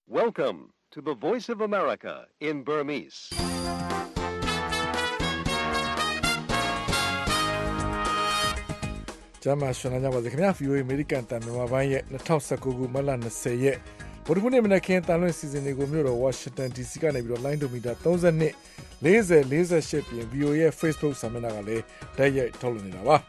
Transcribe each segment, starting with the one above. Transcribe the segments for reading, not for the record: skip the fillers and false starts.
Welcome to the Voice of America in Burmese. Jama shana was the Knafi American time, Mavaya, Natasa Malana say, but when I can't talent season, they go Muro, Washington, DC, can be online to me that 1,000 laser shipping, VOA, Facebook, Samanale, Daya Tolinawa.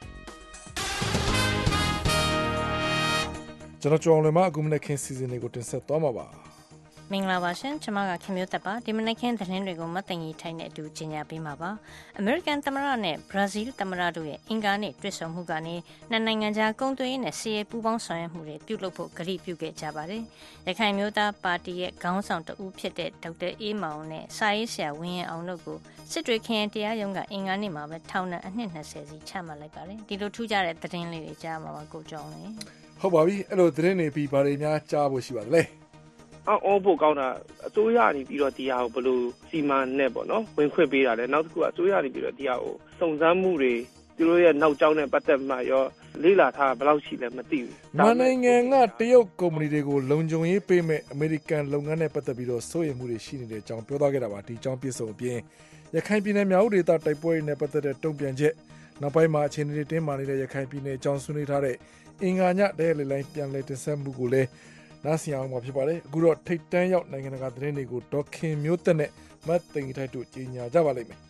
Janacho Lema, Gumna season, they go to Satomaba. မင်္ဂလာပါရှင်ကျွန်မကခင်မျိုးသက်ပါဒီမနေ့ခင်းသတင်းတွေကိုမသိင်ကြီးထိုင်နဲ့အတူကြီးညာပေးမှာပါအမေရိကန်သမ္မတနဲ့ဘရာဇီးသမ္မတတို့ရဲ့အင်္ဂါနေ့တွေ့ဆုံမှုကနေနှစ်နိုင်ငံကြားကုန်သွယ်ရေးနဲ့စီးရဲပူးပေါင်းဆောင်ရွက်မှုတွေပြုလုပ်ဖို့ကတိပြုခဲ့ကြပါတယ်ရခိုင်မျိုးသားပါတီရဲ့ခေါင်းဆောင်တဦးဖြစ်တဲ့ဒေါက်တာအေးမောင်နဲ့စာရေးဆရာဝင်းရင်အောင်တို့ကိုစစ်တွေခရိုင်တရားရုံးကအင်္ဂါနေ့မှာပဲထောင်ဒဏ်အနှစ်20စီချမှတ်လိုက်ပါတယ်ဒီလိုထူးခြားတဲ့သတင်းလေးတွေကြားမှာပါကိုကြောင်းလေဟုတ်ပါပြီအဲ့လိုသတင်းတွေပြီးဘာတွေများကြားဖို့ရှိပါသလဲအော်ဖို့ကောင်းတာအစိုးရနေပြီးတော့ဒီဟာကိုဘယ်လိုစီမံနဲ့ပေါ့နော်ဝင်ခွင့်ပေးတာလဲနောက်တစ်ခုကအစိုးရနေပြီးတော့ဒီဟာကိုစုံစမ်းမှုတွေသူတို့ရဲ့နောက်ကျောင်းနဲ့ပတ်သက်မှရောလေးလာထားဘယ်လောက်ရှိလဲမသိဘူးနိုင်ငံကတရုတ်ကုမ္ပဏီတွေကိုလုံခြုံရေးပေးမဲ့အမေရိကန်လုပ်ငန်းနဲ့ပတ်သက်ပြီးတော့စိုးရိမ်မှုတွေရှိနေတဲ့အကြောင်းပြောသွားခဲ့တာပါဒီအကြောင်းပြည့်စုံအပြင်ရခိုင်ပြည်နယ်မြောက်ဦးဒေသတိုက်ပွဲတွေနဲ့ပတ်သက်တဲ့တုံ့ပြန်ချက်နောက်ပိုင်းမှာအခြေအနေတွေတင်းမာနေတဲ့ရခိုင်ပြည်နယ်အကြောင်းဆွေးနွေးထားတဲ့အင်္ဂါညတရက်လေးလိုင်းပြန်လည်တင်ဆက်မှုကိုလည်းနားဆင်အောင်မှာဖြစ်ပါတယ်အခုတော့ထိတ်တန်းရောက်နိုင်ငံတကာသတင်းတွေကိုဒေါခင်မျိုးသက်နဲ့မတ်သိန်ထိုက်တို့ကြီးညာကြပါလိမ့်မယ်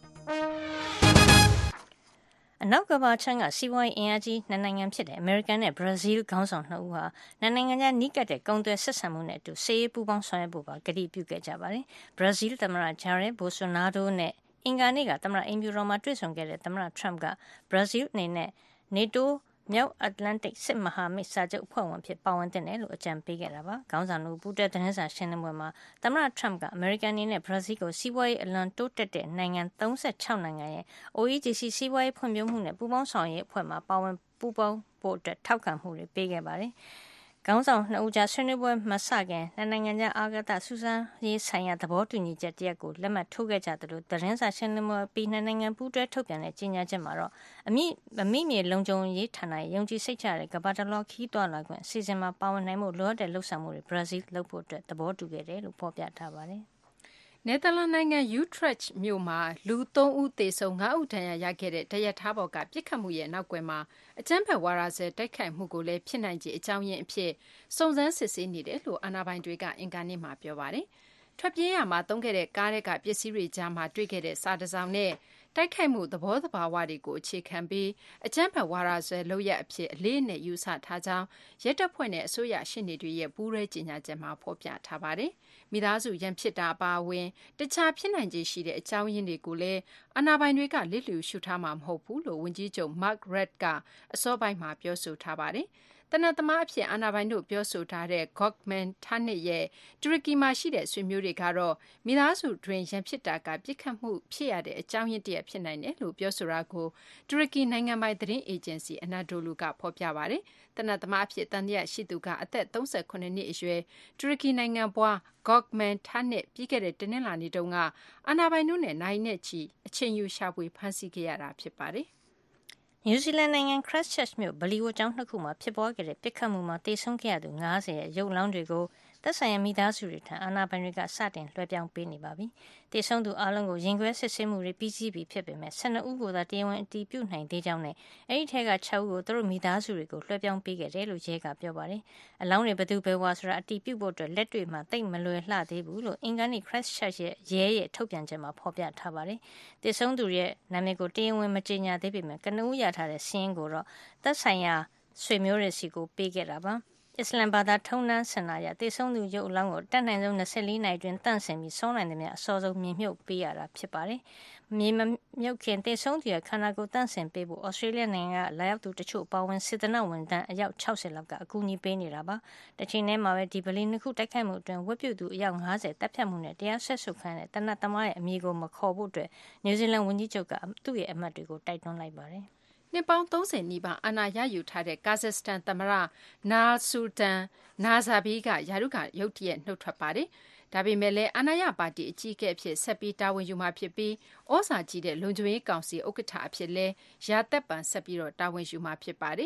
အနောက်ကဘာချန်ကစီးပွားရေးအင်အားကြီးနှစ်နိုင်ငံဖြစ်တဲ့အမေရိကန်နဲ့ဘရာဇီးခေါင်းဆောင်နှစ်ဦးဟာနိုင်ငံခြားနီးကပ်တဲ့ကုန်သွယ်ဆက်ဆံမှုနဲ့အတူစီးရေးပူးပေါင်းဆောင်ရွက်ဖို့ပါကတိပြုခဲ့ကြပါတယ်ဘရာဇီးသမ္မတဂျာရက်ဘိုဆိုနာဒိုနဲ့အင်္ဂါနေ့ကသမ္မတအင်ဖြူတော်မှာတွေ့ဆုံခဲ့တဲ့သမ္မတထရမ့်ကဘရာဇီးအနေနဲ့နေတိုးမြောက်အတ္တလန္တိတ်စစ်မဟာမိတ်စာချုပ်အဖွဲ့ဝင်ဖြစ်ပါဝင်တဲ့လို့အကြံပေးခဲ့တာပါ။ခေါင်းဆောင်တို့ပူးတွဲသတင်းစာရှင်းလင်းပွဲမှာသမ္မတထရမ့်ကအမေရိကန်အနေနဲ့ဘရာဇီးကိုစီးပွားရေးအလွန်တိုးတက်တဲ့နိုင်ငံ36နိုင်ငံရဲ့ OEGC စီးပွားရေးဖွံ့ဖြိုးမှုနဲ့ပူးပေါင်းဆောင်ရွက်အဖွဲ့မှာပါဝင်ပူးပေါင်းဖို့အတွက်ထောက်ခံမှုတွေပေးခဲ့ပါတယ်။ခေါင်းဆောင်နှစ်ဦးကြားဆွေးနွေးပွဲမစခင်နိုင်ငံခြားအာကာသစူးစမ်းရေးဆိုင်ရာသဘောတူညီချက်တရက်ကိုလက်မှတ်ထိုးခဲ့ကြတယ်လို့သတင်းစာရှင်းလင်းပွဲပြီးနိုင်ငံပူးတွဲထုတ်ပြန်တဲ့ကြေညာချက်မှာတော့အမိမြေလုံခြုံရေးဌာနရဲ့ယုံကြည်စိတ်ချတဲ့ကမ္ဘာတလွှာခီးသွွာလာခွင့်အစီအစဉ်မှာပါဝင်နိုင်မှုလိုအပ်တဲ့လှုပ်ဆောင်မှုတွေဘရာဇီးလုပ်ဖို့အတွက်သဘောတူခဲ့တယ်လို့ဖော်ပြထားပါတယ်နယ်သာလန်နိုင်ငံ Utrecht မြို့မှာလူ3ဦးသေဆုံး5ဦးဒဏ်ရာရခဲ့တဲ့တရက်ထားပေါ်ကပြစ်ခတ်မှုရဲ့နောက်ကွယ်မှာအကြမ်းဖက်ဝါဒစွဲတိုက်ခိုက်မှုကိုလည်းဖြစ်နိုင်ခြေအကြောင်းရင်းအဖြစ်စုံစမ်းစစ်ဆေးနေတယ်လို့အာဏာပိုင်တွေကအင်္ဂါနေ့မှာပြောပါတယ်။ထွက်ပြေးရမှာသုံးခဲ့တဲ့ကားတွေကပစ္စည်းတွေကြားမှာတွေ့ခဲ့တဲ့စာတစောင်နဲ့တိုက်ခိုက်မှုသဘောတဘာဝတွေကိုအခြေခံပြီးအကြမ်းဖက်ဝါဒစွဲလုပ်ရအဖြစ်အလေးနဲ့ယူဆထားကြောင်းရဲတပ်ဖွဲ့နဲ့အစိုးရရှင်းနေတွေရဲ့ပူးရဲကြေညာချက်မှာဖော်ပြထားပါတယ်။မိသားစုရန်ဖြစ်တာအပါအဝင်တခြားဖြစ်နိုင်ခြေရှိတဲ့အကြောင်းရင်းတွေကိုလည်းအာဏာပိုင်တွေကလစ်လျူရှုထားမှာမဟုတ်ဘူးလို့ဝန်ကြီးချုပ် Mark Rutte ကအစောပိုင်းမှာပြောဆိုထားပါတယ်။တနတ်သမားအဖြစ်အာဏာပိုင်တို့ပြောဆိုထားတဲ့ Gökmen Tanit ရဲ့တူရကီမှာရှိတဲ့ဆွေမျိုးတွေကတော့မိသားစုတွင်ရန်ဖြစ်တာကပြစ်ခတ်မှုဖြစ်ရတဲ့အကြောင်းရင်းတရဖြစ်နိုင်တယ်လို့ပြောဆိုတာကိုတူရကီနိုင်ငံပိုင်သတင်းအေဂျင်စီ Anadolu ကဖော်ပြပါတယ်။တနတ်သမားအဖြစ်တန်တရားရှိသူကအသက်38နှစ်အရွယ်တူရကီနိုင်ငံပွား Gökmen Tanit ပြီးခဲ့တဲ့တနင်္လာနေ့တုန်းကအာဏာပိုင်တို့နဲ့နိုင်နဲ့ချီအချိန်ယူရှာဖွေဖမ်းဆီးခဲ့ရတာဖြစ်ပါတယ်။နယူးဇီလန်နိုင်ငံ Christchurch မြို့ဗလီဝတ်ကျောင်းနှစ်ခုမှာဖြစ်ပွားခဲ့တဲ့ပစ်ခတ်မှုမှာတေဆုံးခဲ့ရသူ90ရဲ့ရုပ်လောင်းတွေကိုသက်ဆိုင်ရာမိသားစုတွေထံအာဏာပိုင်တွေကစတင်လွှဲပြောင်းပေးနေပါပြီ။တေဆုံးသူအလုံးကိုရင်ခွဲစစ်ဆေးမှုတွေပြီးစီးပြီဖြစ်ပေမဲ့12ဦးကိုသာတရားဝင်အတည်ပြုနိုင်သေးကြောင်းနဲ့အဲဒီထဲက6ဦးကိုသူတို့မိသားစုတွေကိုလွှဲပြောင်းပေးခဲ့တယ်လို့ရဲကပြောပါတယ်။အလောင်းတွေဘယ်သူဘယ်ဝါဆိုတာအတည်ပြုဖို့အတွက်လက်တွေ့မှာတိတ်မလွယ်လှသေးဘူးလို့အင်္ဂါနေ့ Christchurch ရဲ့ထုတ်ပြန်ချက်မှာဖော်ပြထားပါတယ်။တေဆုံးသူရဲ့နာမည်ကိုတရားဝင်မကြေညာသေးပေမဲ့ကနဦးရထားတဲ့စီးရင်ကိုတော့သက်ဆိုင်ရာဆွေမျိုးတွေစီကိုပေးခဲ့တာပါအစ္စလမ်ဘာသာထုံးတမ်းစံနာရတေဆုံးသူရုပ်အလောင်းကိုတက်နိုင်ဆုံး24နာရီတွင်တန့်စင်ပြီးဆုံးနိုင်သမျှအစောဆုံးမြင်မြုပ်ပေးရတာဖြစ်ပါတယ်။မြေမြုပ်ခင်တေဆုံးသူရဲ့ခန္ဓာကိုယ်တန့်စင်ပေးဖို့ဩစတြေးလျနိုင်ငံကလာရောက်သူတချို့ပါဝင်စေတနာဝန်ထမ်းအယောက်60လောက်ကအကူအညီပေးနေတာပါ။တချိန်တည်းမှာပဲဒီဗလီနှစ်ခုတိုက်ခိုက်မှုအတွင်းဝတ်ပြုသူအယောက်50တပ်ဖြတ်မှုနဲ့တရားစွဲဆိုခံတဲ့တနတ်သမားရဲ့အမည်ကိုမခေါ်ဖို့အတွက်နယူးဇီလန်ဝန်ကြီးချုပ်ကသူ့ရဲ့အမတ်တွေကိုတိုက်တွန်းလိုက်ပါတယ်။နှစ်ပေါင်း30နီးပါးအာဏာရယူထားတဲ့ကာဇက်စတန်သမ္မတNursultan Nazarbayev ကရာထူးကရုတ်တရက်နှုတ်ထွက်ပါတယ်။ဒါပေမဲ့လည်းအာဏာရပါတီအကြီးအကဲအဖြစ်ဆက်ပြီးတာဝန်ယူမှာဖြစ်ပြီးဩဇာကြီးတဲ့လုံခြုံရေးကောင်စီဥက္ကဋ္ဌအဖြစ်လည်းရာသက်ပန်ဆက်ပြီးတာဝန်ယူမှာဖြစ်ပါတယ်။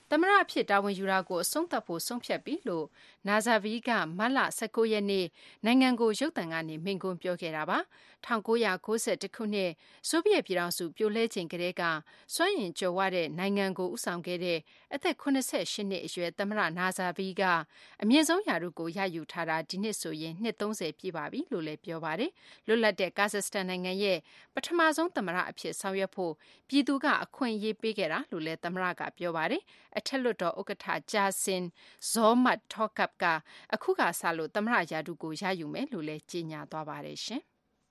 သမ္မတအဖြစ်တာဝန်ယူတာကိုအဆုံးသတ်ဖို့ဆုံးဖြတ်ပြီလို့နာဇာဗီကမတ်လ19ရက်နေ့နိုင်ငံကိုရုပ်သံကနေမိန့်ခွန်းပြောခဲ့တာပါ1991ခုနှစ်ဆိုဗီယက်ပြည်ထောင်စုပြိုလဲချိန်ကတည်းကစွမ်းရင်ကြွယ်ဝတဲ့နိုင်ငံကိုဦးဆောင်ခဲ့တဲ့အသက်88နှစ်အရွယ်သမ္မတနာဇာဗီကအမြင့်ဆုံးရာထူးကိုရယူထားတာဒီနှစ်ဆိုရင်နှစ်30ပြည့်ပါပြီလို့လည်းပြောပါတယ်လွတ်လပ်တဲ့ကာဇက်စတန်နိုင်ငံရဲ့ပထမဆုံးသမ္မတအဖြစ်ဆောင်ရွက်ဖို့ပြည်သူကအခွင့်အရေးပေးခဲ့တာလို့လည်းသမ္မတကပြောပါတယ်အထက်လွှတ်တော်ဥက္ကဋ္ဌဂျာဆင်ဇောမတ်ထော့ကပ်ကအခုကစလို့သမ္မတရာထူးကိုရယူမယ်လို့လည်းကြေညာသွားပါတယ်ရှင်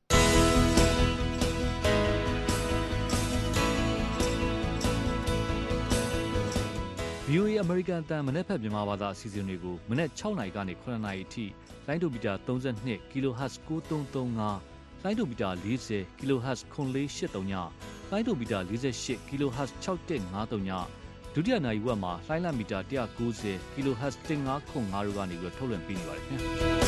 VOA American အတန်မနေ့ဖက်မြန်မာဘာသာအစီအစဉ်တွေကိုမနေ့6နာရီကနေ9နာရီအထိလိုင်းဒိုမီတာ32 kHz 9335လိုင်းဒိုမီတာ40 kHz 9483ညလိုင်းဒိုမီတာ48 kHz 6153ညဒုတိယနာရီဝက်မှာလိုင်းလမီတာ190 kHz 1505တို့ကနေပြီးထုတ်လွှင့်ပေးနေပါတယ်ခင်ဗျာ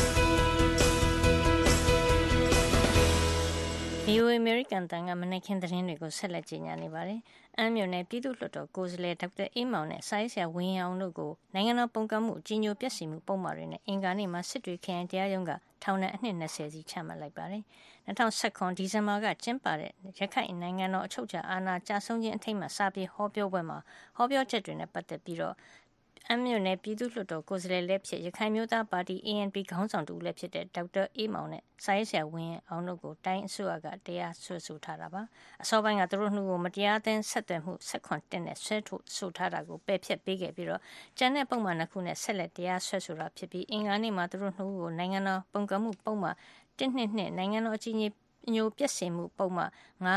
VOA American တန်ကမနေ့ခင်သတင်းတွေကိုဆက်လက်ကြီးညာနေပါတယ်။အမ်းမြို့နယ်ပြည်သူ့လွှတ်တော်ကိုယ်စားလှယ်ဒေါက်တာအေးမောင်နဲ့စာရေးဆရာဝင်းအောင်တို့ကိုနိုင်ငံတော်ပုံကမှုအကြီးညိုပျက်စီးမှုပုံမှားတွေနဲ့အင်္ဂါနေ့မှာစစ်တွေခရိုင်တရားရုံးကထောင်ဒဏ်အနှစ်20စီချမှတ်လိုက်ပါတယ်။2019ဒီဇင်ဘာကကျင်းပတဲ့ရခိုင်နိုင်ငံတော်အချုပ်အခြာအာဏာကျဆုံးခြင်းအထိမ်းအမှတ်စာပေဟောပြောပွဲမှာဟောပြောချက်တွေနဲ့ပတ်သက်ပြီးတော့အမျိုးနဲ့ပြည်သူ့လွှတ်တော်ကိုယ်စားလှယ်လည်းဖြစ်ရခိုင်မျိုးသားပါတီ ANP ခေါင်းဆောင်တူလည်းဖြစ်တဲ့ဒေါက်တာအေးမောင်နဲ့စာရေးဆရာဝင်းအောင်တို့ကိုတိုင်းအစိုးရကတရားစွဲဆိုထားတာပါအစောပိုင်းကသူတို့နှစ်ကိုမတရားသင်းဆက်သွယ်မှု16နဲ့ဆွဲထုတ်ဆိုထားတာကိုပယ်ဖျက်ပေးခဲ့ပြီးတော့ကျန်တဲ့ပုံမှန်တစ်ခုနဲ့ဆက်လက်တရားစွဲဆိုတာဖြစ်ပြီးအင်္ဂါနေ့မှာသူတို့နှစ်ကိုနိုင်ငံတော်ပုံကမှုပုံမှန်1-2နိုင်ငံတော်အကြီးအကျယ်ပြည့်စုံမှုပုံမှန်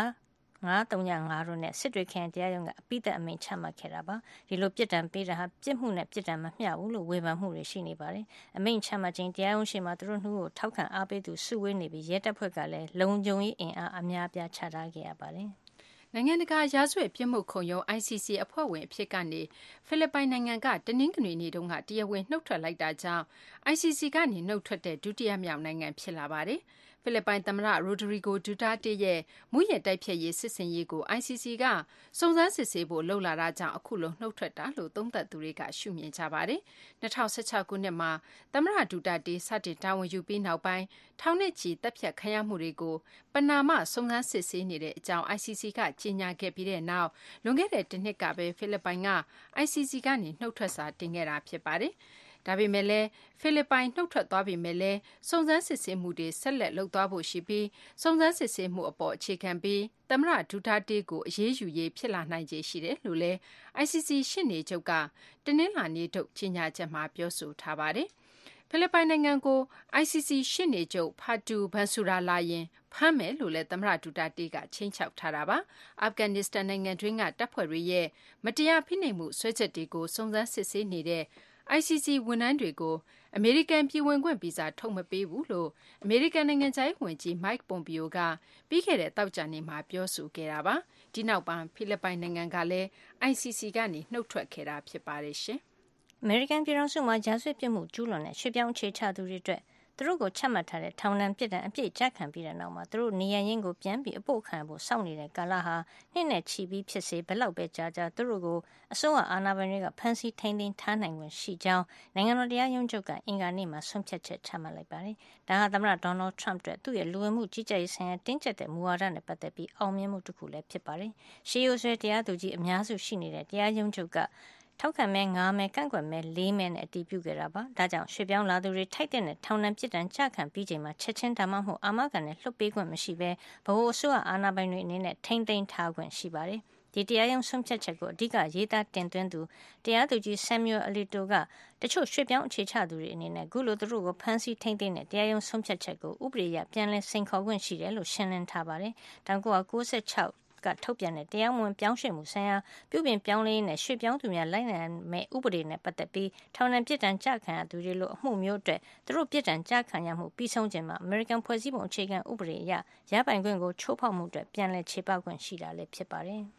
935တို့နဲ့စစ်တွေခရိုင်တရားရုံးကအပိသက်အမိန့်ချမှတ်ခဲ့တာပါဒီလိုပြစ်ဒဏ်ပေးတာဟာပြစ်မှုနဲ့ပြစ်ဒဏ်မမျှဘူးလို့ဝေဖန်မှုတွေရှိနေပါတယ်အမိန့်ချမှတ်ခြင်းတရားရုံးရှိမှသူတို့နှုတ်ကိုထောက်ခံအားပေးသူစုဝေးနေပြီးရဲတပ်ဖွဲ့ကလည်းလုံခြုံရေးအင်အားအများပြားချထားခဲ့ရပါတယ်နိုင်ငံတကာရာဇဝတ်ပြစ်မှုခုံရုံး ICC အဖွဲ့ဝင်အဖြစ်ကနေဖိလစ်ပိုင်နိုင်ငံကတနင်္ဂနွေနေ့တုန်းကတရားဝင်နှုတ်ထွက်လိုက်တာကြောင့် ICC ကနေနှုတ်ထွက်တဲ့ဒုတိယမြောက်နိုင်ငံဖြစ်လာပါတယ်။ဖိလစ်ပိုင်သမ္မတရိုဒရီဂိုဒူတာတေရဲ့မူရတိုက်ဖြတ်ရေးစစ်စင်ရေးကို ICC ကစုံစမ်းစစ်ဆေးဖို့လှုပ်လာတာကြောင့်အခုလိုနှုတ်ထွက်တာလို့သုံးသပ်သူတွေကရှုမြင်ကြပါတယ်။2016ခုနှစ်မှာသမ္မတဒူတာတေစတင်တာဝန်ယူပြီးနောက်ပိုင်းထောင်နဲ့ချီတပ်ဖြတ်ခံရမှုတွေကိုပနာမစုံစမ်းစစ်ဆေးနေတဲ့အကြောင်း ICC ကကြေညာခဲ့ပြီးတဲ့နောက်လွန်ခဲ့တဲ့တစ်နှစ်ကပဲဖိလစ်ပိုင်က ICC ကနေနှုတ်ထွက်စာတင်ခဲ့တာဖြစ်ပါတယ်။ဒါပေမဲ့လည်းဖိလစ်ပိုင်နှုတ်ထွက်သွားပြီမဲ့လည်းစုံစမ်းစစ်ဆေးမှုတွေဆက်လက်လုပ်သွားဖို့ရှိပြီးစုံစမ်းစစ်ဆေးမှုအပေါ်အခြေခံပြီးသမ္မတဒူတာတေကိုအရေးယူရေးဖြစ်လာနိုင်ခြေရှိတယ်လို့လည်း ICC ရှေ့နေချုပ်ကတနင်္လာနေ့ထုတ်ကြေညာချက်မှာပြောဆိုထားပါတယ်။ဖိလစ်ပိုင်နိုင်ငံကို ICC ရှေ့နေချုပ်ဖာတူဘန်ဆူရာလာရင်ဖမ်းမယ်လို့လည်းသမ္မတဒူတာတေကချိန်ချောက်ထားတာပါ။အာဖဂန်နစ္စတန်နိုင်ငံတွင်းကတပ်ဖွဲ့တွေရဲ့မတရားဖိနှိပ်မှုဆွဲချက်တွေကိုစုံစမ်းစစ်ဆေးနေတဲ့ ICC ဝန်ထမ်းတွေကိုအမေရိကန်ပြည်ဝင်ခွင့်ဗီဇာထုတ်မပေးဘူးလို့အမေရိကန်နိုင်ငံခြားရေးဝန်ကြီး Mike Pompeo ကပြီးခဲ့တဲ့သောကြာနေ့မှာပြောဆိုခဲ့တာပါ။ဒီနောက်ပိုင်းဖိလစ်ပိုင်နိုင်ငံကလည်း ICC ကနေနှုတ်ထွက်ခဲ့တာဖြစ်ပါတယ်ရှင်။အမေရိကန်ပြည်ထောင်စုမှာရာဇဝတ်ပြစ်မှုကျူးလွန်တဲ့ရွှေ့ပြောင်းအခြေချသူတွေအတွက်သူတို့ကိုချမှတ်ထားတဲ့ထောင်ဒဏ်ပြစ်ဒဏ်အပြည့်ကျခံပြီးတဲ့နောက်မှာသူတို့နေရင်းကိုပြန်ပြီးအပို့ခံဖို့စောင့်နေတဲ့ကာလဟာနှစ်နဲ့ချီပြီးဖြစ်စေဘယ်လောက်ပဲကြာကြာသူတို့ကိုအစိုးရအာဏာပိုင်တွေကဖမ်းဆီးထိန်းသိမ်းထားနိုင်ခွင့်ရှိကြောင်းနိုင်ငံတော်တရားရုံးချုပ်ကအင်္ဂါနေ့မှာဆုံးဖြတ်ချက်ချမှတ်လိုက်ပါတယ်။ဒါဟာသမ္မတဒေါ်နယ်ထရမ့်အတွက်သူ့ရဲ့လူဝင်မှုကြီးကြပ်ရေးဆိုင်ရာတင်းကျပ်တဲ့မူဝါဒနဲ့ပတ်သက်ပြီးအောင်မြင်မှုတစ်ခုလည်းဖြစ်ပါတယ်။ရှေးရိုးဆွဲတရားသူကြီးအများစုရှိနေတဲ့တရားရုံးချုပ်ကထောက်ခံမဲ9မဲကန့်ကွက်မဲ4မဲနဲ့အတည်ပြုခဲ့တာပါ။ဒါကြောင့်ရွှေ့ပြောင်းလာသူတွေထိုက်တဲ့ထောင်ဒဏ်ပြစ်ဒဏ်ကျခံပြီးချိန်မှာချက်ချင်းဒါမှမဟုတ်အာမခံနဲ့လွှတ်ပေးခွင့်မရှိဘဲဗဟိုအစိုးရအာဏာပိုင်တွေအနေနဲ့ထိန်းသိမ်းထားခွင့်ရှိပါတယ်။ဒီတရားရုံးဆုံးဖြတ်ချက်ကိုအဓိကရေးသားတင်သွင်းသူတရားသူကြီးဆမ်မြူအယ်လီတိုကတချို့ရွှေ့ပြောင်းအခြေချသူတွေအနေနဲ့ခုလိုသူတို့ကိုဖမ်းဆီးထိန်းသိမ်းတဲ့တရားရုံးဆုံးဖြတ်ချက်ကိုဥပဒေအရပြန်လည်စိန်ခေါ်ခွင့်ရှိတယ်လို့ရှင်းလင်းထားပါတယ်။1996ကထုတ်ပြန်တဲ့တရားဝင်ပြောင်းရွှေ့မှုဆိုင်ရာပြုပြင်ပြောင်းလဲရေးနဲ့ရွှေ့ပြောင်းသူများလိုက်နိုင်မဲ့ဥပဒေနဲ့ပတ်သက်ပြီးထောင်ဒဏ်ပြစ်ဒဏ်ကျခံရသူတွေလို့အမှုမျိုးအတွက်သူတို့ပြစ်ဒဏ်ကျခံရမှုပြီးဆုံးခြင်းမှာ American ဖွဲ့စည်းပုံအခြေခံဥပဒေအရရပိုင်ခွင့်ကိုချိုးဖောက်မှုအတွက်ပြန်လည်ခြေပခွင့်ရှိတာလည်းဖြစ်ပါတယ်။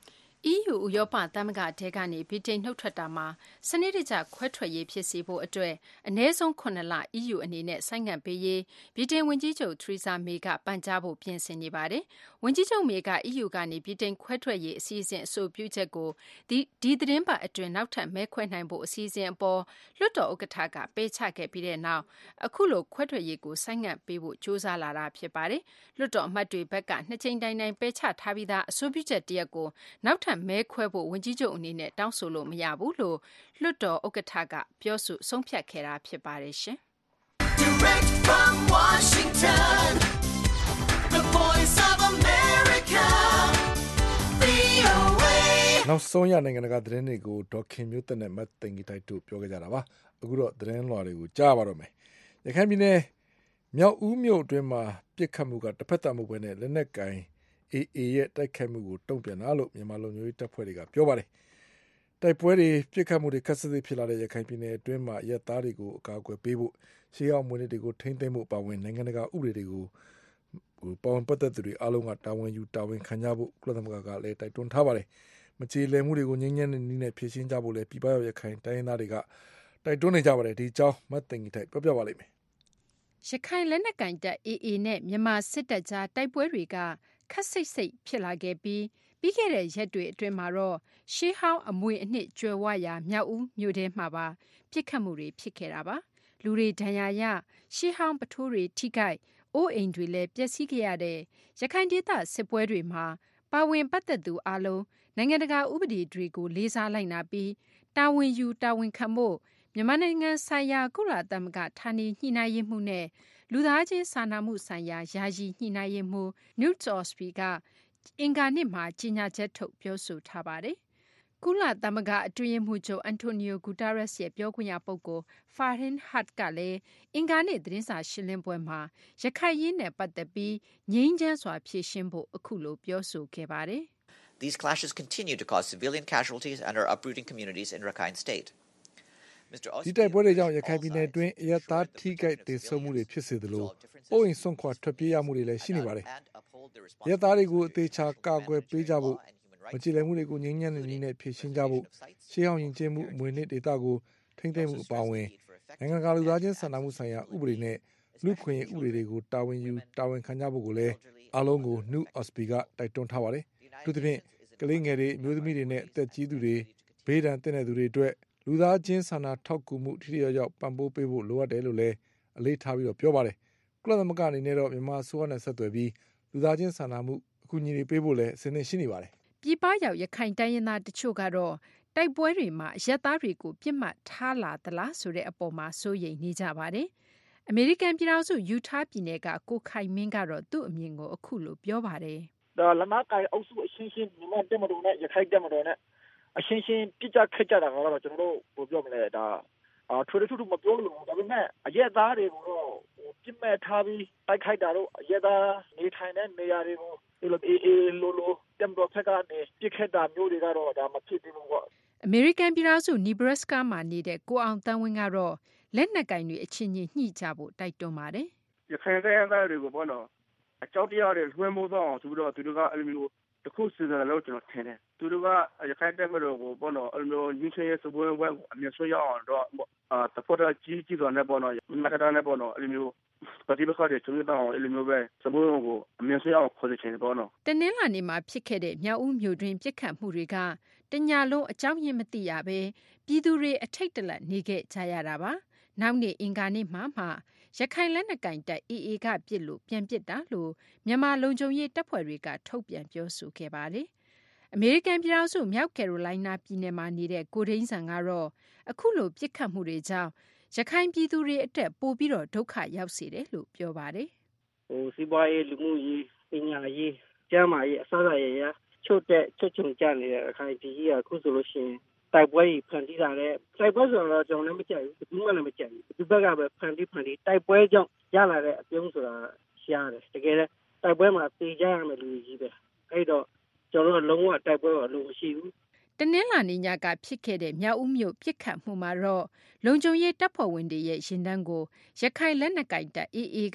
EU ဥရောပသမဂ္ဂထဲကနေဗြိတိန်နှုတ်ထွက်တာမှာစနစ်တကျခွဲထွက်ရေးဖြစ်စေဖို့အတွက်အနည်းဆုံး9 လ EU အနေနဲ့ဆိုင်းငံ့ပေးရေးဗြိတိန်ဝန်ကြီးချုပ် Theresa May ကပန်ကြားဖို့ပြင်ဆင်နေပါတယ်။ဝန်ကြီးချုပ် May က EU ကနေဗြိတိန်ခွဲထွက်ရေးအစီအစဉ်အဆိုပြုချက်ကိုဒီသတင်းပတ်အတွင်းနောက်ထပ်မဲခွဲနိုင်ဖို့အစီအစဉ်အပေါ်လွှတ်တော်ဥက္ကဋ္ဌကပယ်ချခဲ့ပြီးတဲ့နောက်အခုလိုခွဲထွက်ရေးကိုဆိုင်းငံ့ပေးဖို့ကြိုးစားလာတာဖြစ်ပါတယ်။လွှတ်တော်အမတ်တွေဘက်က2 ကြိမ်တိုင်ပယ်ချထားပြီးသားအဆိုပြုချက်တရက်ကိုနောက်ထပ်မဲခွဲဖို့ဝန်ကြီးချုပ်အနေနဲ့တောင်းဆိုလို့မရဘူးလို့လွှတ်တော်ဥက္ကဋ္ဌကပြောဆိုဆုံးဖြတ်ခဲ့တာဖြစ်ပါတယ်ရှင်။ Direct from Washington, the voice of America, VOA. နောက်ဆုံးရနိုင်ငံတကာသတင်းတွေကိုဒေါက်ခင်မျိုးသက်နဲ့မတ်တင်ကြီးတိုက်တို့ပြောခဲ့ကြတာပါအခုတော့သတင်းလွှာတွေကိုကြားပါတော့မယ်ရခိုင်ပြည်နယ်မြောက်ဦးမြို့အတွင်းမှာပြစ်ခတ်မှုကတစ်ဖက်သက်မှုပဲနဲ့လက်နက်ကင်AA ရဲ့တိုက်ခိုက်မှုကိုတုံ့ပြန်တာလို့မြန်မာလူမျိုးရေးတပ်ဖွဲ့တွေကပြောပါတယ်တိုက်ပွဲတွေပြစ်ခတ်မှုတွေခက်စစ်စစ်ဖြစ်လာတဲ့ရခိုင်ပြည်နယ်အတွင်းမှာရဲသားတွေကိုအကာအကွယ်ပေးဖို့ရှေးအောင်မွေးနေ့တွေကိုထိန်းသိမ်းမှုပါဝင်နိုင်ငံတကာဥပဒေတွေကိုပေါင်းပတ်သက်သူတွေအားလုံးကတာဝန်ယူတာဝန်ခံကြဖို့ကုလသမဂ္ဂကလည်းတိုက်တွန်းထားပါတယ်မချေလည်မှုတွေကိုငြိမ်းချမ်းတဲ့နည်းနဲ့ဖြေရှင်းကြဖို့လည်းပြည်ပရောက်ရခိုင်တိုင်းရင်းသားတွေကတိုက်တွန်းနေကြပါတယ်ဒီအကြောင်းမတ်တင်ကြီးတိုက်ပြောပြပါလိမ့်မယ်ရခိုင်လက်နက်ကင်တပ် AA နဲ့မြန်မာစစ်တပ်ကြားတိုက်ပွဲတွေကခက်စိတ်စိတ်ဖြစ်လာခဲ့ပြီးခဲ့တဲ့ရက်တွေအတွင်းမှာတော့ရှေးဟောင်းအမွေအနှစ်ကျွယ်ဝရာမြောက်ဦးမြို့ထဲမှာပါပြစ်ခတ်မှုတွေဖြစ်ခဲ့တာပါလူတွေဒဏ်ရာရရှေးဟောင်းပထိုးတွေထိခိုက်အိုးအိမ်တွေလည်းပျက်စီးခဲ့ရတဲ့ရခိုင်ဒေသစစ်ပွဲတွေမှာပါဝင်ပတ်သက်သူအလုံးနိုင်ငံတကာဥပဒေတွေကိုလေးစားလိုက်နာပြီးတာဝန်ယူတာဝန်ခံဖို့မြန်မာနိုင်ငံဆိုင်ရာကုလသမဂ္ဂဌာနေညှိနှိုင်းရေးမှူးနဲ့လူသားချင်းစာနာမှုဆိုင်ရာယာယီညှိနှိုင်းရေးမှူး Knut Ostby ကအင်္ဂါနေ့မှာကြေညာချက်ထုတ်ပြောဆိုထားပါတယ်။ကုလသမဂ္ဂအတွင်းရေးမှူးချုပ် Antonio Guterres ရဲ့ပြောခွင့်ရပုဂ္ဂိုလ် Farhan Haq ကလည်းအင်္ဂါနေ့သတင်းစာရှင်းလင်းပွဲမှာရခိုင်ရေးနဲ့ပတ်သက်ပြီးငြိမ်းချမ်းစွာဖြေရှင်းဖို့အခုလိုပြောဆိုခဲ့ပါတယ်။ These clashes continue to cause civilian casualties and are uprooting communities in Rakhine State. ဒီတိုက်ပွဲတွေကြောင့်ရခိုင်ပြည်နယ်အတွင်းအရသားထိခိုက်ဒေဆုံးမှုတွေဖြစ်စေသလိုအိုးအိမ်ဆွန့်ခွာထွက်ပြေးရမှုတွေလည်းရှိနေပါတယ်။ရသားတွေကိုအသေးချာကာကွယ်ပေးကြဖို့မကြည်လည်မှုတွေကိုငြိမ်းချမ်းတဲ့နည်းနဲ့ဖြေရှင်းကြဖို့ရှေးဟောင်းယဉ်ကျေးမှုအမွေအနှစ်ဒေသကိုထိန်းသိမ်းမှုအပါအဝင်နိုင်ငံတကာလူသားချင်းစာနာမှုဆိုင်ရာဥပဒေနဲ့လူ့ခွင့်ရေးဥပဒေတွေကိုတာဝန်ယူတာဝန်ခံကြဖို့ကိုလည်းအားလုံးကို Knut Ostby ကတိုက်တွန်းထားပါတယ်။သူသဖြင့်ကလေးငယ်တွေမျိုးသမီးတွေနဲ့အသက်ကြီးသူတွေဘေးဒဏ်သင့်တဲ့သူတွေအတွက်လူသားချင်းစာနာထောက်ကူမှုထိထိရောက်ရောက်ပံ့ပိုးပေးဖို့လိုအပ်တယ်လို့လည်းအလေးထားပြီးတော့ပြောပါတယ်။ကုလသမဂ္ဂအနေနဲ့တော့မြန်မာအစိုးရနဲ့ဆက်သွယ်ပြီးလူသားချင်းစာနာမှုအကူအညီတွေပေးဖို့လည်းအစဉ်အသင့်ရှိနေပါတယ်။ပြည်ပရောက်ရခိုင်တိုင်းရင်းသားတချို့ကတော့တိုက်ပွဲတွေမှာအရပ်သားတွေကိုပြစ်မှတ်ထားလာသလားဆိုတဲ့အပေါ်မှာစိုးရိမ်နေကြပါတယ်။အမေရိကန်ပြည်ထောင်စုယူထားပြည်နယ်ကကိုခိုင်မင်းကတော့သူ့အမြင်ကိုအခုလိုပြောပါတယ်။ဒါလမကိုင်အုပ်စုအချင်းချင်းမြန်မာတက်မတော်နဲ့ရခိုင်တက်မတော်နဲ့အချင်းချင်းပြစ်ကြခက်ကြတာကတော့ကျွန်တော်တို့ပြောမလဲဒါထွေထူးထူးမပြောလို့ဒါပေမဲ့အရက်သားတွေကိုတော့ပြစ်မဲ့ထားပြီးတိုက်ခိုက်တာတော့အရက်သားနေထိုင်တဲ့နေရာတွေကိုဒီလိုလိုတက်မတော်ဖက်ကနေပြစ်ခတ်တာမျိုးတွေကတော့ဒါမဖြစ်သေးဘူးပေါ့အမေရိကန်ပြည်ထောင်စုနီဘရက်စကာမှာနေတဲ့ကိုအောင်တန်းဝင်းကတော့လက်နက်ကင်တွေအချင်းချင်းညှိကြဖို့တိုက်တွန်းပါတယ်ရခိုင်တိုင်းသားတွေကိုပေါ့နော်အကြောက်တရားတွေလွှမ်းမိုးသွားအောင်ဆိုပြီးတော့သူတို့ကအဲ့လိုမျိုးတခုစီစဉ်တယ်လို့ကျွန်တော်ထင်တယ်သူတို့ကရခိုင်တိုင်းမှာတော့ပေါ့နော်အဲ့လိုမျိုးရင်းချင်းရဲ့စပွဲဝဲကိုအမြင်ဆွဲရအောင်တော့တဖို့တာကြီးစွာနဲ့ပေါ့နော်မကတာနဲ့ပေါ့နော်အဲ့လိုမျိုးပฏิบัติတွေကျွန်တော်အဲ့လိုမျိုးပဲစပွဲကိုအမြင်ဆွဲအောင်ခေါ်ချင်တယ်ပေါ့နော်တနင်္လာနေ့မှာဖြစ်ခဲ့တဲ့မြောက်ဦးမြို့တွင်ပြစ်ခတ်မှုတွေကတညာလုံးအကြောင်းရင်းမသိရပဲပြည်သူတွေအထိတ်တလန့်နေခဲ့ကြရတာပါနောက်နေ့အင်္ဂါနေ့မှာရခိုင်လက်နက်ကင်တပ် AA ကပြစ်လို့ပြန်ပစ်တာလို့မြန်မာလုံခြုံရေးတပ်ဖွဲ့တွေကထုတ်ပြန်ပြောဆိုခဲ့ပါတယ်။အမေရိကန်ပြည်ထောင်စုမြောက်ကယ်ရိုလိုင်းနားပြည်နယ်မှာနေတဲ့ကိုဒိန်းဆန်ကတော့အခုလိုပြစ်ခတ်မှုတွေကြောင့်ရခိုင်ပြည်သူတွေအတွက်ပိုပြီးတော့ဒုက္ခရောက်စေတယ်လို့ပြောပါတယ်။စီးပွားရေးလူမှုရေးပညာရေးကျန်းမာရေးအစအရချုပ်ချုံကြနေတဲ့ရခိုင်ပြည်ကြီးကအခုဆိုလို့ရှိရင်တိုက်ပွဲကြီးဖန်တီးလာတဲ့တိုက်ပွဲဆိုတော့ကျွန်တော်လည်းမကြိုက်ဘူးဘူးမှလည်းမကြိုက်ဘူးဒီဘက်ကပဲဖန်တီးတိုက်ပွဲကြောင့်ရလာတဲ့အပြုံးဆိုတာရှားတယ်တကယ်လည်းတိုက်ပွဲမှာတေးကြရမယ်လူကြီးပဲအဲ့တော့ကျွန်တော်လုံးဝတိုက်ပွဲတော့လုံးမရှိဘူးတနင်္လာနေ့ညကဖြစ်ခဲ့တဲ့မြောက်ဦးမြို့ပြစ်ခတ်မှုမှာတော့လုံခြုံရေးတပ်ဖွဲ့ဝင်တွေရဲ့ရင်တန်းကိုရခိုင်လက်နက်ကင်တပ် AA က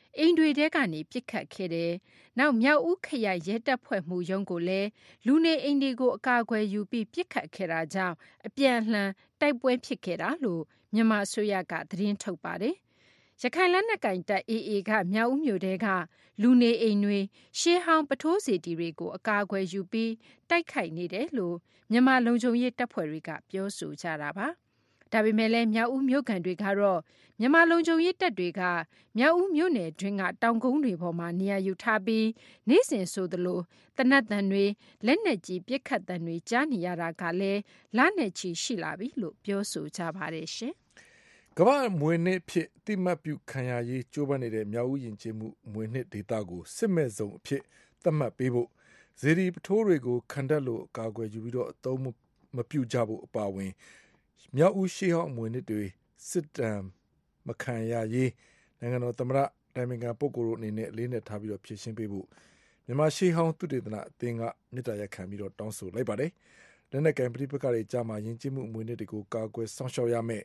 အိမ်တွေထဲကနေပစ်ခတ်ခဲ့တယ်။နောက်မြောက်ဦးခရိုင်ရဲတပ်ဖွဲ့မှူးရုံးကိုလည်းလူနေအိမ်တွေကိုအကာအကွယ်ယူပြီးပစ်ခတ်ခဲ့တာကြောင့်အပြန်အလှန်တိုက်ပွဲဖြစ်ခဲ့တာလို့မြန်မာအစိုးရကသတင်းထုတ်ပါတယ်။ရခိုင်လက်နက်ကိုင်တပ် AA ကမြောက်ဦးမြို့ထဲကလူနေအိမ်တွေရှေးဟောင်းပထိုးစီတီတွေကိုအကာအကွယ်ယူပြီးတိုက်ခိုက်နေတယ်လို့မြန်မာလုံခြုံရေးတပ်ဖွဲ့တွေကပြောဆိုကြတာပါ။ဒါပေမဲ့လည်းမြောက်ဦးမြို့ခံတွေကတော့မြန်မာလုံခြုံရေးတပ်တွေကမြောက်ဦးမြို့နယ်တွင်းကတောင်ကုန်းတွေပေါ်မှာနေရာယူထားပြီးနေ့စဉ်ဆိုသလိုသေနတ်သံတွေလက်နက်ကြီးပစ်ခတ်သံတွေကြားနေရတာကလည်းလနဲ့ချီရှိလာပြီလို့ပြောဆိုကြပါတယ်ရှင်။ကမ္ဘာ့မွေးနေ့ဖြစ်အတိမတ်ပြုခံရရေးကြိုးပမ်းနေတဲ့မြောက်ဦးယဉ်ကျေးမှုမွေးနေ့ဒေသကိုစစ်မဲ့ဇုံအဖြစ်သတ်မှတ်ပေးဖို့ဇေဒီပထိုးတွေကိုခံတက်လို့အကာအကွယ်ယူပြီးတော့အသုံးမပြုကြဖို့အပါအဝင်မြောက်ဦးရှေးဟောင်းမွေးနေ့တွေစစ်တမ်းမခံရရေးနိုင်ငံတော်သမ္မတတိုင်ပင်ခံပုဂ္ဂိုလ်တို့အနေနဲ့အလေးနက်ထားပြီးတော့ဖြည့်ရှင်းပေးဖို့မြန်မာရှေးဟောင်းသုတေသနအသင်းကမြစ်တာရက်ခံပြီးတော့တောင်းဆိုလိုက်ပါတယ်။လက်နက်ကင်ပဋိပက္ခတွေကြားမှာယဉ်ကျေးမှုအမွေအနှစ်တွေကိုကာကွယ်စောင့်ရှောက်ရမယ်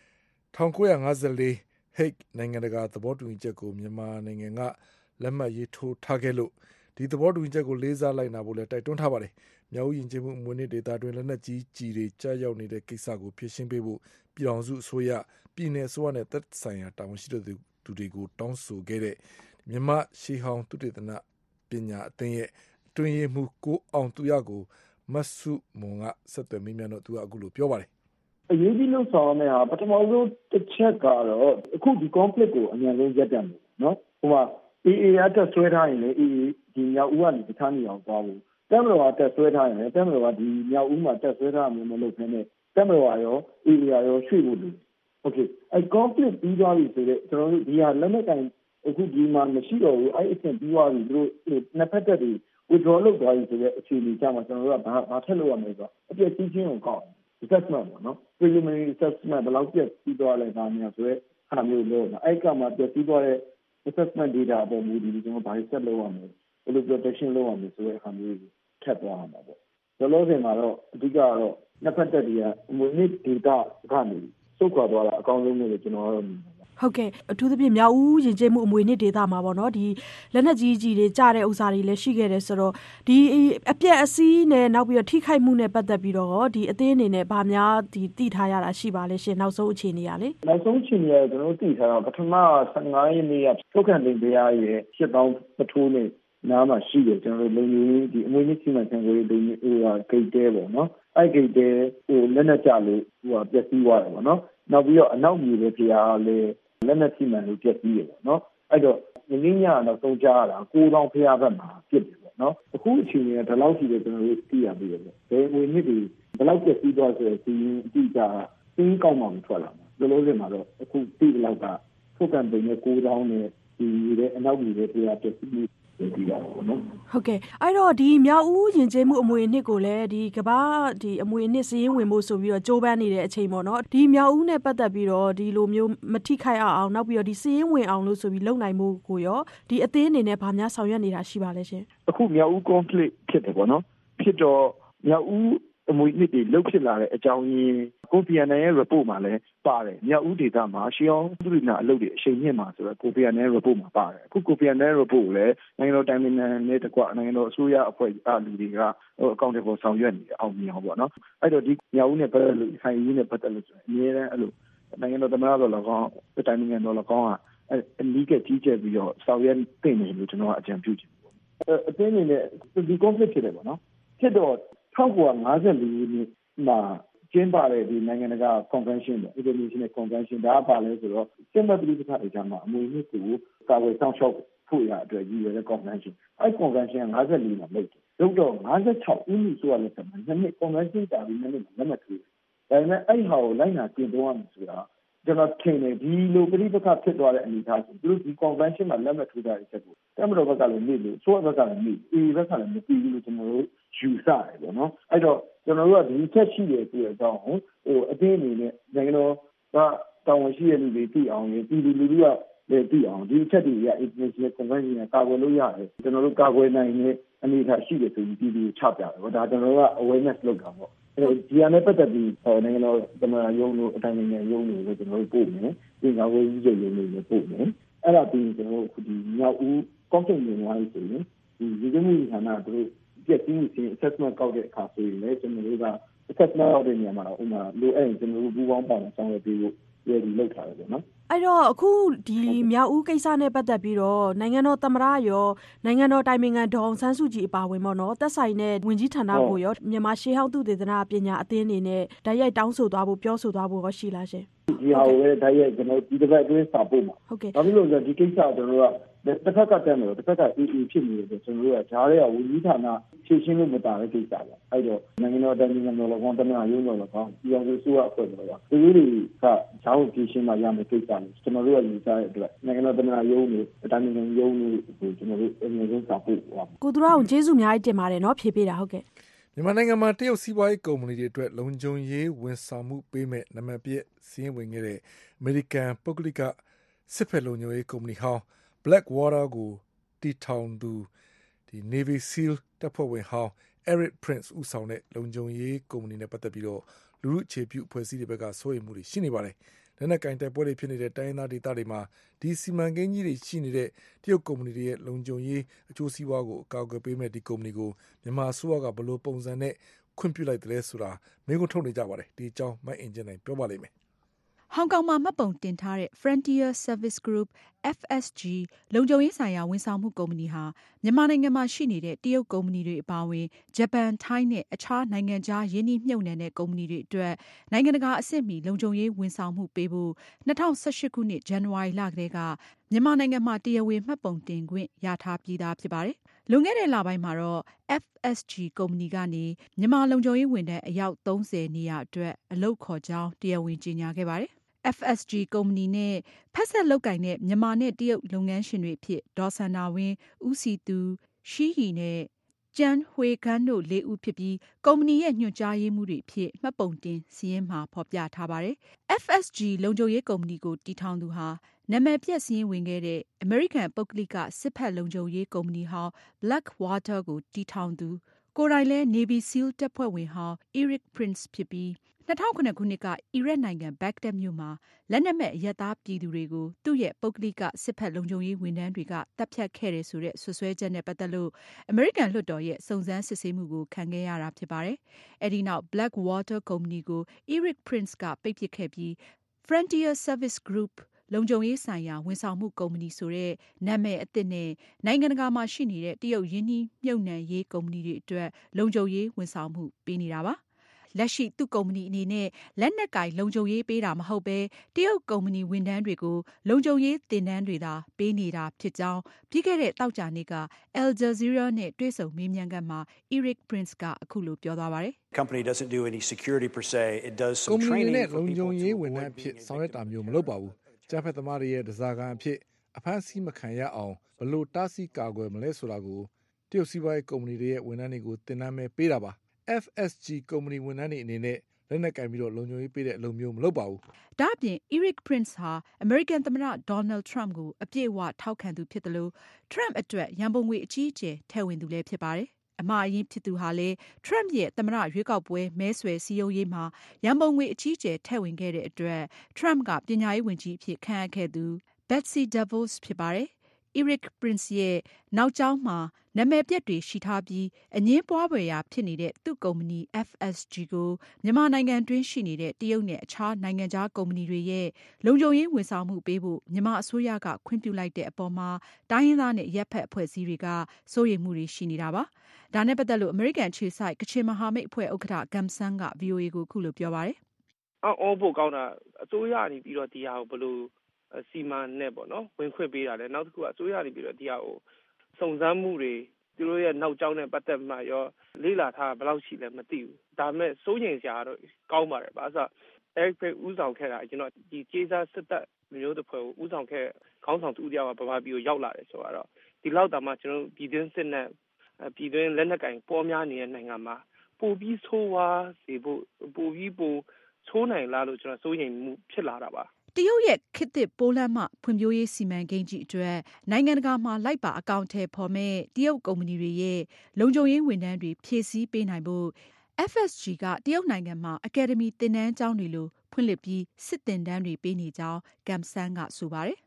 1954 Hague နိုင်ငံတကာသဘောတူညီချက်ကိုမြန်မာနိုင်ငံကလက်မှတ်ရေးထိုးထားခဲ့လို့ဒီသဘောတူညီချက်ကိုလေးစားလိုက်နာဖို့လည်းတိုက်တွန်းထားပါတယ်။မြောက်ဦးယဉ်ကျေးမှုအမွေအနှစ်ဒေသတွင်လက်နက်ကြီးကြီးတွေကြားရောက်နေတဲ့ကိစ္စကိုဖြည့်ရှင်းပေးဖို့ပြည်ထောင်စုအစိုးရပြည်내အစိုးရနဲ့သက်ဆိုင်ရာတာဝန်ရှိသူတွေကိုတောင်းဆိုခဲ့တဲ့မြန်မာရှေးဟောင်းသုတေသနပညာအသင်းရဲ့အတွင်းရေးမှူးကိုအောင်သူရကိုမဆုမွန်ကဆက်သွယ်မေးမြန်းတော့သူကအခုလိုပြောပါတယ်အရေးကြီးလို့ဆောင်ရမယ့်ဟာပထမဆုံးတစ်ချက်ကတော့အခုဒီ conflict ကိုအများဆုံးရပ်တန့်မယ်နော်ဟိုမှာ AA အတက်ဆွဲထားရင်လေ AA ဒီမြောက်ဦးကနေတခြားနေအောင်သွားဖို့တမတော်ကတက်ဆွဲထားရင်လေတမတော်ကဒီမြောက်ဦးမှာတက်ဆွဲထားမျိုးမလုပ်ဘဲနဲ့တမတော်ရော AA ရောရွှေ့ဖို့လိုโอเคအဲ conflict ပြီးသွားပြီဆိုတော့ကျွန်တော်တို့ဒီဟာလက်နက်တိုင်အခုဒီမှာမရှိတော့ဘူးအဲ့အဆင့်ပြီးသွားပြီသူတို့နှစ်ဖက်တက်တွေ withdraw လုပ်သွားပြီဆိုတော့အခြေအနေကြမှာကျွန်တော်တို့ကဘာထက်လို့ရမလဲဆိုတော့အပြည့်ချင်းချင်းကိုကောက် assessment ပေါ့နော် preliminary assessment ဘယ်လောက်ပြည့်ပြီးသွားလဲဒါမျိုးဆိုတော့အားမျိုးလို့အဲ့ကမှပြည့်ပြီးသွားတဲ့ assessment data အပေါ်မူတည်ပြီးကျွန်တော်ဘာဆက်လုပ်ရမလဲဘယ်လို protection လုပ်ရမလဲဆိုတဲ့အားမျိုးထပ်သွားမှာပေါ့လောလောဆယ်မှာတော့အဓိကတော့နှစ်ဖက်တက်တွေကမွေးနေ့ data ကနေစုခွာသွားတာအကောင်းဆုံးလို့ကျွန်တော်ကတော့ဟုတ်ကဲ့အထူးသဖြင့်မြောက်ဦးယဉ်ကျေးမှုအမွေအနှစ်ဒေသမှာပေါ့နော်ဒီလက်နက်ကြီးကြီးတွေကြားတဲ့ဥစ္စာတွေလည်းရှိခဲ့တယ်ဆိုတော့ဒီအပြက်အစီးနဲ့နောက်ပြီးတော့ထိခိုက်မှုနဲ့ပတ်သက်ပြီးတော့ဒီအသင်းအနေနဲ့ဗာများဒီသိထားရတာရှိပါလဲရှင်နောက်ဆုံးအခြေအနေရလေနောက်ဆုံးအခြေအနေကကျွန်တော်သိထားတာပထမ15ရက်နေ့ကထုတ်ခံတင်တရားရဲ့8000ပထိုးနဲ့နားမှာရှိတယ်ကျွန်တော်တို့လုံကြီးဒီအမွေအနှစ်စီမံခန့်ခွဲရေးလုံကြီးဟိုဂိတ်တဲပေါ့နော်အဲ့ဂိတ်တဲဟိုလက်နက်ကြလို့ဟိုပျက်စီးသွားတယ်ပေါ့နော်နောက်ပြီးတော့အနောက်မြေပဲဖျားလေလက်နက်စီမံလို့ပြည့်စည်ရပေါ့နော်အဲ့တော့ဒီနေ့ညတော့သုံးကြရတာ9000ဖျားဘက်မှာပြစ်တယ်ပေါ့နော်အခုအချိန်ကဒီလောက်ရှိတယ်ကျွန်တော်တို့သိရပြီလေဘယ်ငွေနှစ်တွေဘယ်လောက်ပြည့်စည်သွားဆိုရင်ဒီအတိအကျသင်းကောက်မှမထွက်လာဘူးလောလောဆယ်မှာတော့အခုသိတဲ့လောက်ကထုတ်ကန်ပုံနဲ့9000နဲ့ဒီတဲ့အနောက်မြေပဲဖျားပြည့်စည်ဒီပါဘောနော်ဟုတ်ကဲ့အဲ့တော့ဒီမြောက်ဦးယဉ်ကျေးမှုအမွေအနှစ်ကိုလည်းဒီကမ္ဘာဒီအမွေအနှစ်စည်းရင်းဝင်ဖို့ဆိုပြီးတော့ကြိုးပမ်းနေတဲ့အချိန်ပေါ့နော်ဒီမြောက်ဦးနဲ့ပတ်သက်ပြီးတော့ဒီလိုမျိုးမထိခိုက်အောင်နောက်ပြီးတော့ဒီစည်းရင်းဝင်အောင်လို့ဆိုပြီးလုပ်နိုင်မှုကိုရောဒီအသင်းအနေနဲ့ဗာများဆောင်ရွက်နေတာရှိပါလဲရှင်အခုမြောက်ဦး conflict ဖြစ်တယ်ပေါ့နော်ဖြစ်တော့မြောက်ဦးအမွေအနှစ်တွေလှုပ်ဖြစ်လာတဲ့အကြောင်းရင်းကိုဖီအာနန်ရဲ့ report မှာလည်းပါတယ်မြောက်ဦးဒေသမှာရှေးအောင်သူရိနာအလုပ်တွေအချိန်မြင့်မှာဆိုတော့ကိုဖီအာနန်ရဲ့ report မှာပါတယ်အခုကိုဖီအာနန်ရဲ့ report ကိုလည်းနိုင်ငံတော်တိုင်ပင်ခံနဲ့တကွနိုင်ငံတော်အစိုးရအဖွဲ့အားလူတွေကအကောင့်တွေပေါ်ဆောင်ရွက်နေအောင်မြင်အောင်ပေါ့နော်အဲ့တော့ဒီမြောက်ဦးနဲ့ပတ်သက်လို့ဆိုင်ရင်းနဲ့ပတ်သက်လို့ဆိုရင်အများအားအဲ့လိုနိုင်ငံတော်သမ္မတတော်၎င်းတိုင်ပင်ခံတော်၎င်းကအနည်းကကြီးကျယ်ပြီးတော့ဆောင်ရွက်တင်တယ်လို့ကျွန်တော်ကအကြံပြုချင်တယ်အတင်းနေနဲ့ဒီ conflict ဖြစ်တယ်ပေါ့နော်ဖြစ်တော့1954နှစ်မှာကျင်းပတဲ့ဒီနိုင်ငံတကာ convention ပေါ့ international convention ဒါကပါလဲဆိုတော့စစ်မှတ်ပြည်သက်တွေကြားမှာအမွေအနှစ်ကိုကာကွယ်ဆောင်ရှောက်ဖို့ရအတွက်ရည်ရွယ်တဲ့ convention အဲ့ convention က54မှာလုပ်တယ်လုပ်တော့56ဦးမှုဆိုရလဲဆိုတော့နှစ် convention တာပြီးနှစ်လက်မှတ်ထိုးဒါပေမဲ့အဲ့ဟာကိုလိုက်နာကျင့်သုံးရမယ်ဆိုတာကျွန်တော်ထင်တယ်ဒီလိုပြည်ပခဖြစ်သွားတဲ့အနေအထားဆိုသူတို့ဒီ convention မှာလက်မှတ်ထိုးတာအချက်ကိုတမတော်ဘက်ကလည်းနေလို့ဆိုဘက်ကလည်းနေအေဘက်ကလည်းမပြီးဘူးလို့ကျွန်တော်တို့ယူဆတယ်ပေါ့နော်အဲ့တော့ကျွန်တော်တို့ကဒီချက်ရှိတယ်ဆိုတဲ့အကြောင်းဟိုအသေးအနေနဲ့နိုင်ငံတော်ကတာဝန်ရှိတဲ့လူတွေသိအောင်ရင်ပြည်သူလူထုကလည်းသိအောင်ဒီချက်တွေက international convention ကကာကွယ်လို့ရတယ်ကျွန်တော်တို့ကာကွယ်နိုင်တဲ့အနေအထားရှိတယ်ဆိုပြီးပြည်သူချပြတယ်ပေါ့ဒါကျွန်တော်တို့က awareness လုပ်တာပေါ့အဲ့ဒီအနေနဲ့ပတ်သက်ပြီးနိုင်ငံတော်သမ္မတရုံးတို့အတိုင်းအမြံရုံးတို့ကိုကျွန်တော်တို့ပို့မယ်ဒီကာကွယ်ရေးရုံးတွေပို့မယ်အဲ့ဒါပြီးကျွန်တော်တို့ဒီမြောက်ဦးကော့ကရိတ်မြို့ဝိုင်းဆိုရင်ဒီရေကျမှုဌာနတို့ပြည့်စုံခြင်း assessment ကောက်တဲ့အခါဆိုရင်လည်းကျွန်တော်တို့က assessment ကောက်တဲ့နေရာမှာတော့ဥပမာလိုအဲ့ကျွန်တော်တို့ပူးပေါင်းပါဝင်ဆောင်ရွက်ပေးဖို့ဒီလုပ်ထားတယ်ပေါ့နော်အဲ့တော့အခုဒီမြောက်ဦးကိစ္စနဲ့ပတ်သက်ပြီးတော့နိုင်ငံတော်သမ္မတရောနိုင်ငံတော်တိုင်ပင်ခံဒေါ်အောင်ဆန်းစုကြည်အပါအဝင်ပေါ့နော်သက်ဆိုင်တဲ့ဝန်ကြီးဌာနကိုရောမြန်မာရှေးဟောင်းသုတေသနပညာအသင်းအနေနဲ့တိုက်ရိုက်တောင်းဆိုသွားဖို့ပြောဆိုသွားဖို့ရောရှိလားရှင်ဒီဟာကိုလည်းတိုက်ရိုက်ကျွန်တော်ဒီတစ်ပတ်အတွင်းစာပို့မှာဟုတ်ကဲ့ဘာဖြစ်လို့လဲဆိုတော့ဒီကိစ္စကျွန်တော်တို့ကတစ်ဖက်ကတက်တယ်တစ်ဖက်ကအေးအေးဖြစ်နေတယ်ကျွန်တော်တို့ကဂျားရဲကဝန်ကြီးဌာနဖြည့်ရှင်းလို့မတာတဲ့ကိစ္စပါအဲ့တော့နိုင်ငံတော်တိုင်ပင်ခံတော်လည်းကောင်းတမန်ရုံးတော်လည်းကောင်းပြည်အောင်စုစုအဖွဲ့တော်လည်းကောင်းဒီလိုတွေကဂျားကိုဖြည့်ရှင်းမှရမယ်ကိစ္စတွေကျွန်တော်တို့ကယူဆတဲ့အတွက်နိုင်ငံတော်တမန်ရုံးတွေတိုင်ပင်ခံရုံးတွေကိုကျွန်တော်တို့အမြဲတမ်းစာပို့ပါကိုသူရအောင်ကျေးဇူးအများကြီးတင်ပါတယ်နော်ဖြေပေးတာဟုတ်ကဲ့မြန်မာနိုင်ငံမှာတရုတ်စီးပွားရေးကုမ္ပဏီတွေအတွက်လုံခြုံရေးဝန်ဆောင်မှုပေးမဲ့နံပါတ်ပြည့်စီးရင်ဝင်ခဲ့တဲ့အမေရိကန်ပုဂ္ဂလိကစစ်ဖက်လုံခြုံရေးကုမ္ပဏီဟောင်း Blackwater ကိုတည်ထောင်သူဒီ Navy SEAL တပ်ဖွဲ့ဝင်ဟောင်း Eric Prince ဦးဆောင်တဲ့လုံခြုံရေးကုမ္ပဏီနဲ့ပတ်သက်ပြီးတော့လူမှုအခြေပြုအဖွဲ့အစည်းတွေဘက်ကစိုးရိမ်မှုတွေရှိနေပါတယ်။လက်နက်ကင်တိုက်ပွဲတွေဖြစ်နေတဲ့တိုင်းရင်းသားဒေသတွေမှာဒီစီမံကိန်းကြီးတွေရှိနေတဲ့တရုတ်ကုမ္ပဏီတွေရဲ့လုံခြုံရေးအကျိုးစီးပွားကိုအကာအကွယ်ပေးမဲ့ဒီကုမ္ပဏီကိုမြန်မာအစိုးရကဘယ်လိုပုံစံနဲ့ခွင့်ပြုလိုက်တယ်လဲဆိုတာမင်းကိုထုတ်နေကြပါတယ်။ဒီအကြောင်းမိုက်အင်ဂျင်နိုင်ပြောပါလိမ့်မယ်။ဟောင်ကောင်မှာမှတ်ပုံတင်ထားတဲ့ Frontier Service Group FSG လုံခြုံရေးဆိုင်ရာဝန်ဆောင်မှုကုမ္ပဏီဟာမြန်မာနိုင်ငံမှာရှိနေတဲ့တရုတ်ကုမ္ပဏီတွေအပါအဝင်ဂျပန်၊ထိုင်းနဲ့အခြားနိုင်ငံခြားရင်းနှီးမြှုပ်နှံတဲ့ကုမ္ပဏီတွေအတွက်နိုင်ငံတကာအဆင့်မီလုံခြုံရေးဝန်ဆောင်မှုပေးဖို့2018ခုနှစ်ဇန်နဝါရီလကတည်းကမြန်မာနိုင်ငံမှာတရားဝင်မှတ်ပုံတင်ခွင့်ရထားပြီးသားဖြစ်ပါတယ်။လွန်ခဲ့တဲ့လပိုင်းမှာတော့ FSG ကုမ္ပဏီကနေမြန်မာလုံခြုံရေးဝန်ထမ်းအယောက်30နေရာအတွက်အလုပ်ခေါ်ကြောင်းတရားဝင်ကြေညာခဲ့ပါတယ်။ FSG ကုမ္ပဏီနဲ့ဖက်ဆက်လုပ်ကိုင်တဲ့မြန်မာနဲ့တရုတ်လုပ်ငန်းရှင်တွေအဖြစ်ဒေါ်စန္ဒာဝင်း၊ဦးစီသူ၊ရှီဟီနဲ့ကျန်းဟွေခန်းတို့4ဦးဖြစ်ပြီးကုမ္ပဏီရဲ့ညွှန်ကြားရေးမှူးတွေအဖြစ်မှတ်ပုံတင်စာရင်းမှာဖော်ပြထားပါတယ်။ FSG လုံခြုံရေးကုမ္ပဏီကိုတည်ထောင်သူဟာနာမည်ပျက်စာရင်းဝင်ခဲ့တဲ့အမေရိကန်ပုဂ္ဂလိကစစ်ဖက်လုံခြုံရေးကုမ္ပဏီဟောင်း Blackwater ကိုတည်ထောင်သူကိုယ်တိုင်လည်း Navy SEAL တပ်ဖွဲ့ဝင်ဟောင်း Eric Prince ဖြစ်ပြီး2009ခုနှစ်ကအီရတ်နိုင်ငံဘဂ္ဂဒက်မြို့မှာလက်နက်မဲ့အရပ်သားပြည်သူတွေကိုသူ့ရဲ့ပုဂ္ဂလိကစစ်ဖက်လုံခြုံရေးဝန်ထမ်းတွေကတပ်ဖြတ်ခဲ့တယ်ဆိုတဲ့စွပ်စွဲချက်နဲ့ပတ်သက်လို့အမေရိကန်လွှတ်တော်ရဲ့စုံစမ်းစစ်ဆေးမှုကိုခံခဲ့ရတာဖြစ်ပါတယ်။အဲဒီနောက် Blackwater ကုမ္ပဏီကို Eric Prince ကပိတ်ပစ်ခဲ့ပြီး Frontier Service Group လုံခြုံရေးဆိုင်ရာဝန်ဆောင်မှုကုမ္ပဏီဆိုတဲ့နာမည်အသစ်နဲ့နိုင်ငံတကာမှာရှိနေတဲ့တရုတ်ရင်းနှီးမြှုပ်နှံရေးကုမ္ပဏီတွေအတွက်လုံခြုံရေးဝန်ဆောင်မှုပေးနေတာပါ။လက်ရှိသူ့ကုမ္ပဏီအနေနဲ့လက်နက်ကိုင်လုံခြုံရေးပေးတာမဟုတ်ဘဲတရုတ်ကုမ္ပဏီဝန်ထမ်းတွေကိုလုံခြုံရေးသင်တန်းတွေသာပေးနေတာဖြစ်ကြောင်းပြီးခဲ့တဲ့သောကြာနေ့က Al Jazeera နဲ့တွေ့ဆုံမေးမြန်းခန်းမှာ Eric Prince ကအခုလိုပြောသွားပါတယ်။ Company doesn't do any security per se. It does some training for people to လုံခြုံရေးဝန်ထမ်းအဖြစ်ဆောင်ရွက်တာမျိုးမလုပ်ပါဘူး။ကျန်းဖက်သမားတွေရဲ့ဒဇာကန်အဖြစ်အဖမ်းဆီးမခံရအောင်ဘယ်လိုတားဆီးကာကွယ်မလဲဆိုတာကိုတရုတ်စီးပွားရေးကုမ္ပဏီတွေရဲ့ဝန်ထမ်းတွေကိုသင်တန်းပဲပေးတာပါ။ FSG ကုမ္ပဏီဝန်ထမ်းတွေအနေနဲ့လက်နက်ကင်ပြီးတော့လုံခြုံရေးပေးတဲ့အလုပ်မျိုးမလုပ်ပါဘူး။ဒါ့အပြင် Eric Prince ဟာအမေရိကန်သမ္မတ Donald Trump ကိုအပြည့်အဝထောက်ခံသူဖြစ်တယ်လို့ Trump အတွက်ရန်ပုံငွေအကြီးအကျယ်ထည့်ဝင်သူလည်းဖြစ်ပါတယ်။အမှားအယွင်းဖြစ်သူဟာလည်း Trump ရဲ့သမ္မတရွေးကောက်ပွဲမဲဆွယ်စည်းရုံးရေးမှာရန်ပုံငွေအကြီးအကျယ်ထည့်ဝင်ခဲ့တဲ့အတွက် Trump ကပညာရေးဝန်ကြီးအဖြစ်ခန့်အပ်ခဲ့သူ Betsy DeVos ဖြစ်ပါတယ်။ Eric Prince ရဲ့နောက်ကျောင်းမှာနာမည်ပျက်တွေရှိထားပြီးအငြင်းပွားဖွယ်ရာဖြစ်နေတဲ့သူ့ကုမ္ပဏီ FSG ကိုမြန်မာနိုင်ငံတွင်းရှိနေတဲ့တရုတ်နဲ့အခြားနိုင်ငံခြားကုမ္ပဏီတွေရဲ့လုံခြုံရေးဝန်ဆောင်မှုပေးဖို့မြန်မာအစိုးရကခွင့်ပြုလိုက်တဲ့အပေါ်မှာတိုင်းရင်းသားနဲ့အရပ်ဖက်အဖွဲ့အစည်းတွေကစိုးရိမ်မှုတွေရှိနေတာပါ။ဒါနဲ့ပတ်သက်လို့အမေရိကန်ခြေစိုက်ကချင်မဟာမိတ်အဖွဲ့ဥက္ကဋ္ဌ Gum Sang က VOA ကိုအခုလိုပြောပါတယ်။အော်ဖို့ကောင်းတာအစိုးရနေပြီးတော့ဒီဟာကိုဘယ်လိုစီမံနဲ့ပေါ့နော်ဝင်ခွင့်ပေးတာလဲနောက်တစ်ခုကအစိုးရနေပြီးတော့ဒီဟာကိုစုံစမ်းမှုတွေသူတို့ရဲ့နောက်ကျောင်းနဲ့ပတ်သက်မှရောလေ့လာထားဘယ်လောက်ရှိလဲမသိဘူးဒါပေမဲ့စိုးရိမ်စရာတော့ကောင်းပါတယ်ဘာလို့Eric Prince ဦးဆောင်ခဲ့တာကျွန်တော်ဒီကျေးစားစစ်တပ်မျိုးတစ်ဖွဲ့ကိုဦးဆောင်ခဲ့ခေါင်းဆောင်သူတယောက်ကဗမာပြည်ကိုရောက်လာတယ်ဆိုတော့ဒီလောက်တောင်မှကျွန်တော်ပြည်တွင်းစစ်နဲ့ပြည်တွင်းလက်နက်ကင်ပေါ်များနေတဲ့နိုင်ငံမှာပိုပြီးဆိုးဝါးစေဖို့ပိုပြီးဆိုးနိုင်လားလို့ကျွန်တော်စိုးရိမ်မှုဖြစ်လာတာပါတရုတ်ရဲ့ခေတ်သစ်ပိုးလမ်းမဖွံ့ဖြိုးရေးစီမံကိန်းကြီးအတွက်နိုင်ငံတကာမှာလိုက်ပါအကောင့်ထဲပေါ်မဲ့တရုတ်ကုမ္ပဏီတွေရဲ့လုံခြုံရေးဝန်ထမ်းတွေဖြည့်ဆည်းပေးနိုင်ဖို့ FSG ကတရုတ်နိုင်ငံမှာအကယ်ဒမီသင်တန်းကျောင်းတွေလိုဖွင့်လှစ်ပြီးစစ်သင်တန်းတွေပေးနေကြောင်း Gum Sang ကဆိုပါတယ်။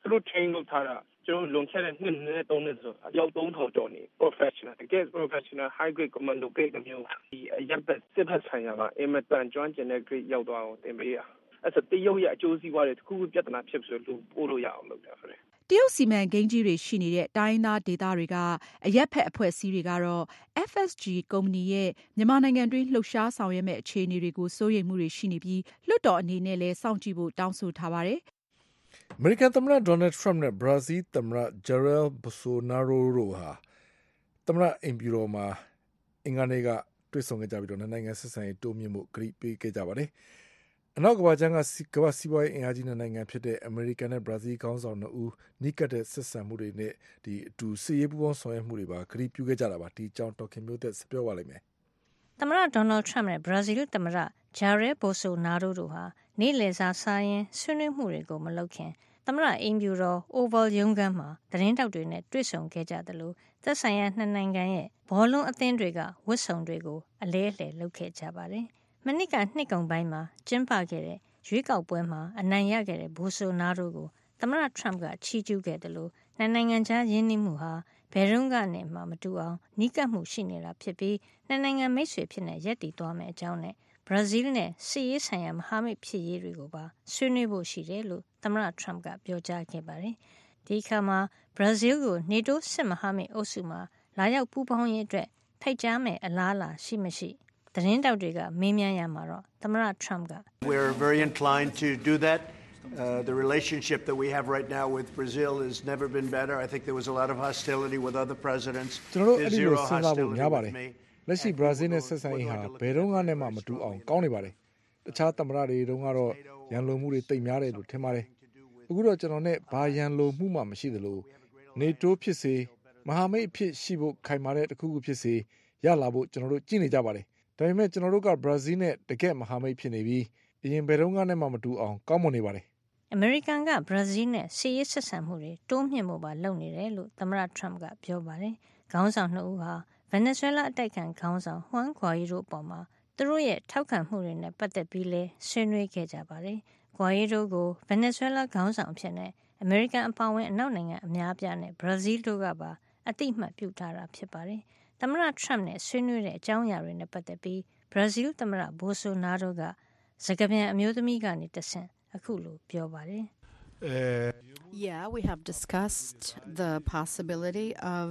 တို့ train လုပ်ထားတာကျွန်တော်လွန်ခဲ့တဲ့နှစ်နဲ့3နှစ်ဆိုအယောက်3000ကျော်နေ professional တကယ် professional high grade commando grade မျိုးဒီရပ်သက်စစ်ဖက်ဆိုင်ရာမှာအင်မတန်ကျွမ်းကျင်တဲ့ grade ရောက်သွားအောင်သင်ပေးရအဲ့ဆိုတရုတ်ရဲ့အကျိုးစီးပွားတွေတစ်ခုခုပြဿနာဖြစ်ဆိုလို့ပို့လို့ရအောင်လုပ်တာဆိုတရုတ်စီမံကိန်းကြီးတွေရှိနေတဲ့တိုင်းသားဒေသတွေကအရက်ဖက်အဖွဲ့အစည်းတွေကတော့ FSG ကုမ္ပဏီရဲ့မြန်မာနိုင်ငံတွင်းလှုပ်ရှားဆောင်ရွက်မဲ့အခြေအနေတွေကိုစိုးရိမ်မှုတွေရှိနေပြီးလွှတ်တော်အနေနဲ့လည်းစောင့်ကြည့်ဖို့တောင်းဆိုထားပါတယ်။အမေရိကန်သမ္မတဒေါ်နယ်ထရမ့်နဲ့ဘရာဇီးသမ္မတဂျယ်ရယ်ဘိုဆိုနာရိုတို့ဟာသမ္မတအိမ်ဖြူတော်မှာအင်္ဂါနေ့ကတွေ့ဆုံခဲ့ကြပြီးတော့နိုင်ငံဆက်ဆံရေးတိုးမြှင့်မှုကြေညာပေးခဲ့ကြပါတယ်။အနောက်ကမ္ဘာ့ကျန်းကကမ္ဘာ့စီးပွားရေးအင်အားကြီးနိုင်ငံဖြစ်တဲ့အမေရိကန်နဲ့ဘရာဇီးခေါင်းဆောင်တို့ဦးနီးကပ်တဲ့ဆက်ဆံမှုတွေနဲ့ဒီအတူစစ်ရေးပူးပေါင်းဆောင်ရွက်မှုတွေပါကြေညာပြုခဲ့ကြတာပါဒီအကြောင်းဒေါက်ခင်မျိုးသက်ပြောပါလိမ့်မယ်သမ္မတဒေါ်နယ်ထရမ့်နဲ့ဘရာဇီးသမ္မတဂျာရဲဘိုဆိုနာရိုတို့ဟာနေ့လည်စာစားရင်းဆွေးနွေးမှုတွေကိုမလုပ်ခင်သမ္မတအိမ်ဖြူတော် Oval ရုံးခန်းမှာသတင်းတောက်တွေနဲ့တွေ့ဆုံခဲ့ကြသလိုသက်ဆိုင်ရာနှစ်နိုင်ငံရဲ့ဘောလုံးအသင်းတွေကဝတ်စုံတွေကိုအလဲအလှယ်လုပ်ခဲ့ကြပါတယ်။မနစ်ကနှစ်ကုန်ပိုင်းမှာကျင်းပခဲ့တဲ့ရွေးကောက်ပွဲမှာအနိုင်ရခဲ့တဲ့ဘိုဆိုနာရိုကိုသမ္မတထရမ့်ကချီးကျူးခဲ့တယ်လို့နှစ်နိုင်ငံကြားရင်းနှီးမှုဟာဘယ်တော့ကနေမှမတူအောင်နီးကပ်မှုရှိနေတာဖြစ်ပြီးနှစ်နိုင်ငံမိတ်ဆွေဖြစ်နေရပ်တည်သွားမယ်အကြောင်းနဲ့ဘရာဇီးနဲ့စစ်ရေးဆိုင်ရာမဟာမိတ်ဖြစ်ရေးတွေကိုပါဆွေးနွေးဖို့ရှိတယ်လို့သမ္မတထရမ့်ကပြောကြားခဲ့ပါတယ်။ဒီအခါမှာဘရာဇီးကိုနေတိုးစစ်မဟာမိတ်အုပ်စုမှာလာရောက်ပူးပေါင်းရေးအတွက်ဖိတ်ကြားမယ်အလားအလာရှိမရှိသတင်းတောက်တွေကမေးမြန်းရမှာတော့သမ္မတထရမ့်က We're very inclined to do that. The relationship that we have right now with Brazil has never been better. I think there was a lot of hostility with other presidents. There's zero hostility with me. လက်ရှိဘရာဇီးနဲ့ဆက်ဆံရေးဟာဘယ်တော့မှမတူအောင်ကောင်းနေပါတယ်။တခြားသမ္မတတွေတုန်းကတော့ရန်လိုမှုတွေတိတ်များတယ်လို့ထင်ပါတယ်။အခုတော့ကျွန်တော်နဲ့ဘာရန်လိုမှုမှမရှိသလိုနေတိုးဖြစ်စေမဟာမိတ်ဖြစ်ရှိဖို့ခိုင်မာတဲ့တစ်ခုခုဖြစ်စေရလာဖို့ကျွန်တော်တို့ကြည့်နေကြပါတယ်။ဒါပေမဲ့ကျွန်တော်တို့ကဘရာဇီးနဲ့တကယ့်မဟာမိတ်ဖြစ်နေပြီးအရင်ဘယ်တော့မှမတူအောင်ကောင်းမွန်နေပါတယ်။အမေရိကန်ကဘရာဇီးနဲ့စစ်ရေးဆက်ဆံမှုတွေတိုးမြှင့်ဖို့ပါလုပ်နေတယ်လို့သမ္မတထရမ့်ကပြောပါတယ်။ခေါင်းဆောင်နှစ်ဦးဟာဗင်နီဇွဲလားအတိုက်ခံခေါင်းဆောင်ဟွမ်ဂွာရီရိုအပေါ်မှာသူတို့ရဲ့ထောက်ခံမှုတွေနဲ့ပတ်သက်ပြီးလဲဆွေးနွေးခဲ့ကြပါတယ်။ဂွာရီရိုကိုဗင်နီဇွဲလားခေါင်းဆောင်အဖြစ်နဲ့အမေရိကန်အပါအဝင်အနောက်နိုင်ငံအများအပြားနဲ့ဘရာဇီးတို့ကပါအတိအမှတ်ပြုထားတာဖြစ်ပါတယ်။သမ္မတထရမ့်နဲ့ဆွေးနွေးတဲ့အကြောင်းအရာတွေနဲ့ပတ်သက်ပြီးဘရာဇီးသမ္မတဘိုဆိုနာရိုကစကားပြန်အမျိုးသမီးကနေတဆင့်အခုလိုပြောပါတယ်။ Yeah, we have discussed the possibility of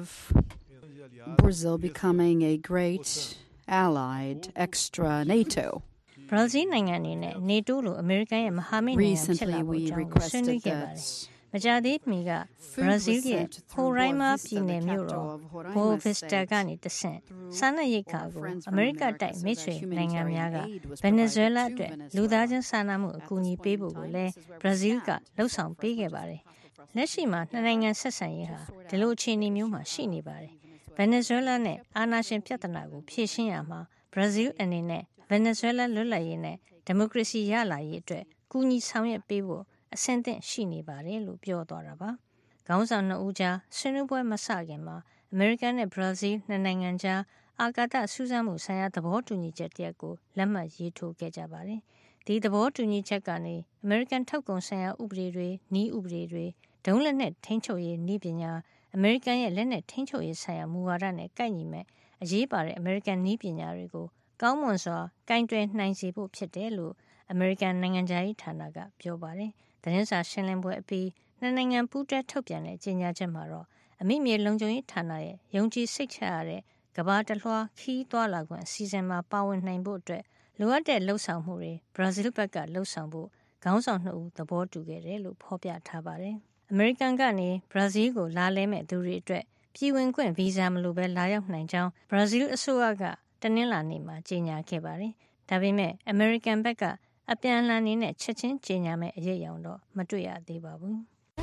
Brazil becoming a great allied extra NATO. ဘရာဇီးနိုင်ငံအနေနဲ့ NATO လိုအမေရိကန်ရဲ့မဟာမိတ်နိုင်ငံဖြစ်လာဖို့ဆွေးနွေးခဲ့ပါတယ်။မကြာသေးမီကဘရာဇီးရဲ့ဟိုရိုင်းမာပြည်နယ်မြို့တော်ဘိုဗစ်တာကနေတဆင့်စားနပ်ရိက္ခာကိုအမေရိကတိုက်မိတ်ဆွေနိုင်ငံများကဗင်နီဇွဲလားအတွက်လူသားချင်းစာနာမှုအကူအညီပေးဖို့ကိုလည်းဘရာဇီးကလှုံ့ဆော်ပေးခဲ့ပါတယ်။လက်ရှိမှာနှစ်နိုင်ငံဆက်ဆံရေးဟာဒီလိုအခြေအနေမျိုးမှာရှိနေပါတယ်။ဗင်နီဇွဲလားနဲ့အာဏာရှင်ပြဿနာကိုဖြေရှင်းရမှာဘရာဇီးအနေနဲ့ဗင်နီဇွဲလားလွတ်လပ်ရေးနဲ့ဒီမိုကရေစီရလာရေးအတွက်ကူညီဆောင်ရွက်ပေးဖို့အဆင့်သင့်ရှိနေပါတယ်လို့ပြောသွားတာပါ။ခေါင်းဆောင်နှစ်ဦးကြားဆွေးနွေးပွဲမစခင်မှာအမေရိကန်နဲ့ဘရာဇီးနှစ်နိုင်ငံကြားအာကာသစူးစမ်းမှုဆိုင်ရာသဘောတူညီချက်တရက်ကိုလက်မှတ်ရေးထိုးခဲ့ကြပါတယ်။ဒီသဘောတူညီချက်ကနေအမေရိကန်ထောက်ကုန်ဆိုင်ရာဥပဒေတွေ၊နည်းဥပဒေတွေ၊ဒုံးလက်နက်ထိန်းချုပ်ရေးနည်းပညာအမေရိကန်ရဲ့လက်နက်ထိန်းချုပ်ရေးဆိုင်ရာမူဝါဒနဲ့ကိုက်ညီမဲ့အရေးပါတဲ့အမေရိကန်နည်းပညာတွေကိုကောင်းမွန်စွာကင်တွယ်နိုင်စေဖို့ဖြစ်တယ်လို့အမေရိကန်နိုင်ငံခြားရေးဌာနကပြောပါတယ်။သတင်းစာရှင်းလင်းပွဲအပြီးနှစ်နိုင်ငံပူးတွဲထုတ်ပြန်တဲ့ကြေညာချက်မှာတော့အမိမြေလုံခြုံရေးဌာနရဲ့ယုံကြည်စိတ်ချရတဲ့ကမ္ဘာတလွှားခီးသွားလာခွင့်အစီအစဉ်မှာပါဝင်နိုင်ဖို့အတွက်လိုအပ်တဲ့လှုံ့ဆော်မှုတွေဘရာဇီးဘက်ကလှုံ့ဆော်ဖို့ခေါင်းဆောင်နှစ်ဦးသဘောတူခဲ့တယ်လို့ဖော်ပြထားပါတယ်။အမေရိကန်ကနေဘရာဇီးကိုလာလဲမဲ့သူတွေအတွက်ပြည်ဝင်ခွင့်ဗီဇာမလိုဘဲလာရောက်နိုင်ကြောင်းဘရာဇီးအစိုးရကတနင်္လာနေ့မှာကြေညာခဲ့ပါတယ်။ဒါပေမဲ့အမေရိကန်ဘက်ကအပြန်အလှန်နဲ့ချက်ချင်းကြေညာမဲ့အရေးအယောင်တော့မတွေ့ရသေးပါဘူး။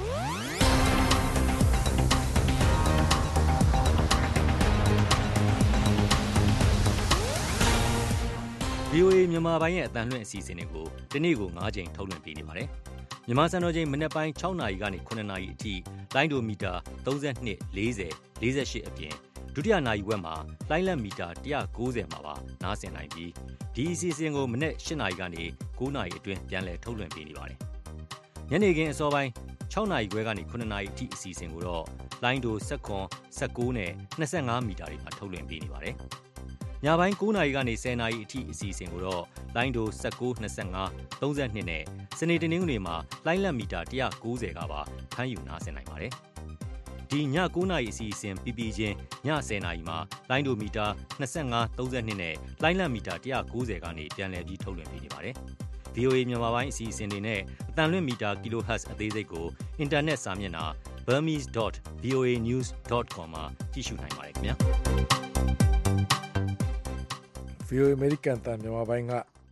VOA မြန်မာပိုင်းရဲ့အတန်လွှင့်အစီအစဉ်တွေကိုဒီနေ့ကို9ချိန်ထုတ်လွှင့်ပေးနေပါတယ်။မြန်မာစံတော်ချိန်မနက်ပိုင်း6နာရီကနေ9နာရီအထိလိုင်းဒိုမီတာ32 40 48အပြင်ဒုတိယနာရီဝက်မှာလိုင်းလက်မီတာ190မှာပါနားဆင်နိုင်ပြီးဒီအစီအစဉ်ကိုမနက်8နာရီကနေ9နာရီအတွင်းပြန်လည်ထုတ်လွှင့်ပေးနေပါတယ်။ညနေခင်းအစောပိုင်း 6နာရီခွဲကနေ9နာရီအထိအစီအစဉ်ကိုတော့လိုင်းဒို19 19နဲ့25မီတာတွေမှာထုတ်လွှင့်ပေးနေပါတယ်။ညပိုင်း9နာရီကနေ10နာရီအထိအစီအစဉ်ကိုတော့လိုင်းဒို19 25 32နဲ့စနေတနင်္ဂနွေမှာလိုင်းလက်မီတာ190ကပါဖမ်းယူနားဆင်နိုင်ပါတယ်။ဒီည9နာရီအစီအစဉ်ပြီးပြီးချင်းည10နာရီမှာလိုင်းဒိုမီတာ25 32နဲ့လိုင်းလက်မီတာ190ကနေပြန်လည်ပြီးထုတ်လွှင့်ပေးနေပါတယ်။ VOA မြန်မာပိုင်းအစီအစဉ်တွေနဲ့အတန်လွင့်မီတာ kHz အသေးစိတ်ကိုအင်တာနက်စာမျက်နှာ burmese.voanews.com မှာကြည့်ရှုနိုင်ပါတယ်ခင်ဗျာ VOA American တန်မြန်မာပိုင်းက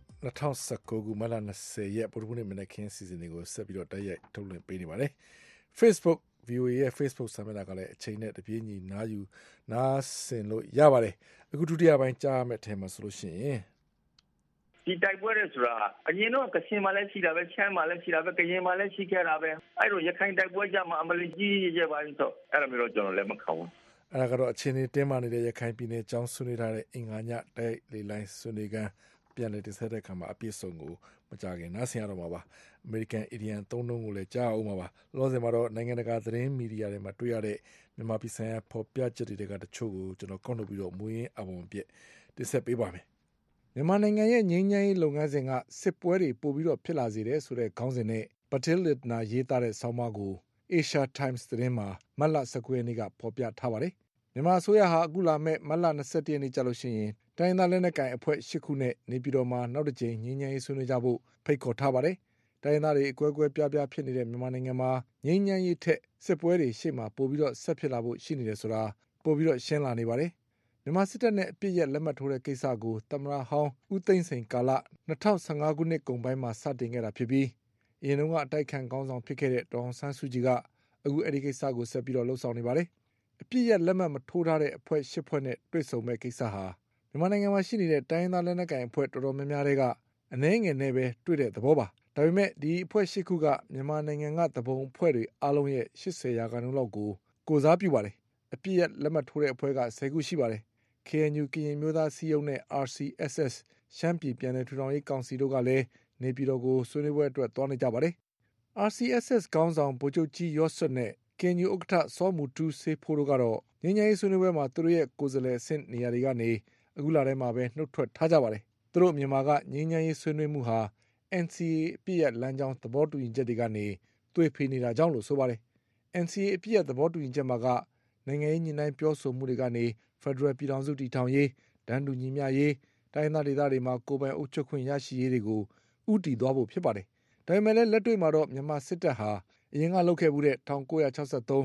2019ခုမတ်လ20ရက်ပုဒ်နေ့မနေ့ခင်းစီစဉ်တွေကိုဆက်ပြီးတော့တိုက်ရိုက်ထုတ်လွှင့်ပေးနေပါတယ် Facebook VOA ရဲ့ Facebook စာမျက်နှာကလည်းအချိန်နဲ့တပြေးညီနားဆင်လို့ရပါတယ်အခုဒုတိယပိုင်းကြားရမယ့်အထက်မှာဆိုလို့ရှိရင်ဒီတိုက်ပွဲတွေဆိုတာအရင်တော့ကချင်မှာလည်းရှိတာပဲချမ်းမှာလည်းရှိတာပဲကရင်မှာလည်းရှိခဲ့တာပဲအဲ့တော့ရခိုင်တိုက်ပွဲကြမှာအမလီကြီးရဲ့ပါဆိုအဲ့လိုမျိုးတော့ကျွန်တော်လည်းမခံဘူးအဲ့ဒါကတော့အချင်းချင်းတင်းမာနေတဲ့ရခိုင်ပြည်နယ်ကျောင်းဆွေးနွေးထားတဲ့အင်္ဂါညတိုက်လေလိုင်းဆွေးနွေးခန်းပြန်လည်တင်ဆက်တဲ့အခါမှာအပြည့်စုံကိုမကြခင်နားဆင်ရတော့မှာပါ American Indian သုံးလုံးကိုလည်းကြားအောင်ပါလောဆယ်မှာတော့နိုင်ငံတကာသတင်းမီဒီယာတွေမှာတွေ့ရတဲ့မြန်မာပြည်ဆိုင်ရာဖော်ပြချက်တွေကတချို့ကိုကျွန်တော်ကောက်နှုတ်ပြီးတော့မူရင်းအပုံပြတင်ဆက်ပေးပါမယ်မြန်မာနိုင်ငံရဲ့ငြိမ်းချမ်းရေးလုပ်ငန်းစဉ်ကစစ်ပွဲတွေပို့ပြီးတော့ဖြစ်လာစေတယ်ဆိုတဲ့ခေါင်းစဉ်နဲ့ Patil Litna ရေးသားတဲ့ဆောင်းပါးကို Asia Times သတင်းမှာမတ်လ19ရက်နေ့ကဖော်ပြထားပါတယ်။မြန်မာအစိုးရဟာအခုလာမဲ့မတ်လ21ရက်နေ့ကြာလို့ရှိရင်တိုင်းသားလက်နက်ကိုင်အဖွဲ့8ခုနဲ့နေပြည်တော်မှာနောက်တစ်ကြိမ်ငြိမ်းချမ်းရေးဆွေးနွေးကြဖို့ဖိတ်ခေါ်ထားပါတယ်။တိုင်းသားတွေအကွဲကွဲပြားပြားဖြစ်နေတဲ့မြန်မာနိုင်ငံမှာငြိမ်းချမ်းရေးထက်စစ်ပွဲတွေရှေ့မှာပို့ပြီးတော့ဆက်ဖြစ်လာဖို့ရှိနေတယ်ဆိုတာပို့ပြီးတော့ရှင်းလာနေပါတယ်။မြန်မာစစ်တပ်နဲ့အပြစ်ရက်လက်မှတ်ထိုးတဲ့ကိစ္စကိုသမ္မတဟောင်းဦးသိန်းစိန်ကာလ2015ခုနှစ်ကုန်ပိုင်းမှာစတင်ခဲ့တာဖြစ်ပြီးအရင်ကအတိုက်ခံခေါင်းဆောင်ဖြစ်ခဲ့တဲ့ဒေါအောင်ဆန်းစုကြည်ကအခုအဲ့ဒီကိစ္စကိုဆက်ပြီးတော့လှုပ်ဆောင်နေပါတယ်။အပြစ်ရက်လက်မှတ်မထိုးထားတဲ့အဖွဲ့10ဖွဲ့နဲ့တွေ့ဆုံမဲ့ကိစ္စဟာမြန်မာနိုင်ငံမှာရှိနေတဲ့တိုင်းသားလက်နက်ကိုင်အဖွဲ့တော်တော်များများတွေကအနှဲငယ်နဲ့ပဲတွေ့တဲ့သဘောပါ။ဒါပေမဲ့ဒီအဖွဲ့10ခုကမြန်မာနိုင်ငံကသဘုံအဖွဲ့တွေအားလုံးရဲ့80%လောက်ကိုစားပြုပါတယ်။အပြစ်ရက်လက်မှတ်ထိုးတဲ့အဖွဲ့က10ခုရှိပါတယ်။ KNU ကရင်မျိုးသားစီးရုံးနဲ့ RCSS ရှမ်းပြည်ပြည်နယ်ထူထောင်ရေးကောင်စီတို့ကလည်းနေပြည်တော်ကိုဆွေးနွေးပွဲအတွက်သွားနေကြပါတယ်။ RCSS ခေါင်းဆောင်ဗိုလ်ချုပ်ကြီးရော့ဆွတ်နဲ့ KNU ဥက္ကဋ္ဌစောမူတူးဆေးဖိုးတို့ကတော့ငြိမ်းချမ်းရေးဆွေးနွေးပွဲမှာသူတို့ရဲ့ကိုယ်စားလှယ်အဆင့်နေရာတွေကနေအခုလာထဲမှာပဲနှုတ်ထွက်ထားကြပါတယ်။သူတို့မြန်မာကငြိမ်းချမ်းရေးဆွေးနွေးမှုဟာ NCA အပြည့်ရဲ့လမ်းကြောင်းသဘောတူညီချက်တွေကနေတွေ့ဖေးနေတာကြောင့်လို့ဆိုပါတယ်။ NCA အပြည့်ရဲ့သဘောတူညီချက်မှာကနိုင်ငံရေးညှိနှိုင်းပြောဆိုမှုတွေကနေဖက်ဒရယ်ပြည်ထောင်စုတည်ထောင်ရေးတန်းတူညီမျှရေးတိုင်းသားဒေသတွေမှာကိုယ်ပိုင်အုပ်ချုပ်ခွင့်ရရှိရေးတွေကိုဥတည်သွားဖို့ဖြစ်ပါတယ်။ဒါပေမဲ့လည်းလက်တွေ့မှာတော့မြန်မာစစ်တပ်ဟာအရင်ကလုပ်ခဲ့မှုတဲ့1963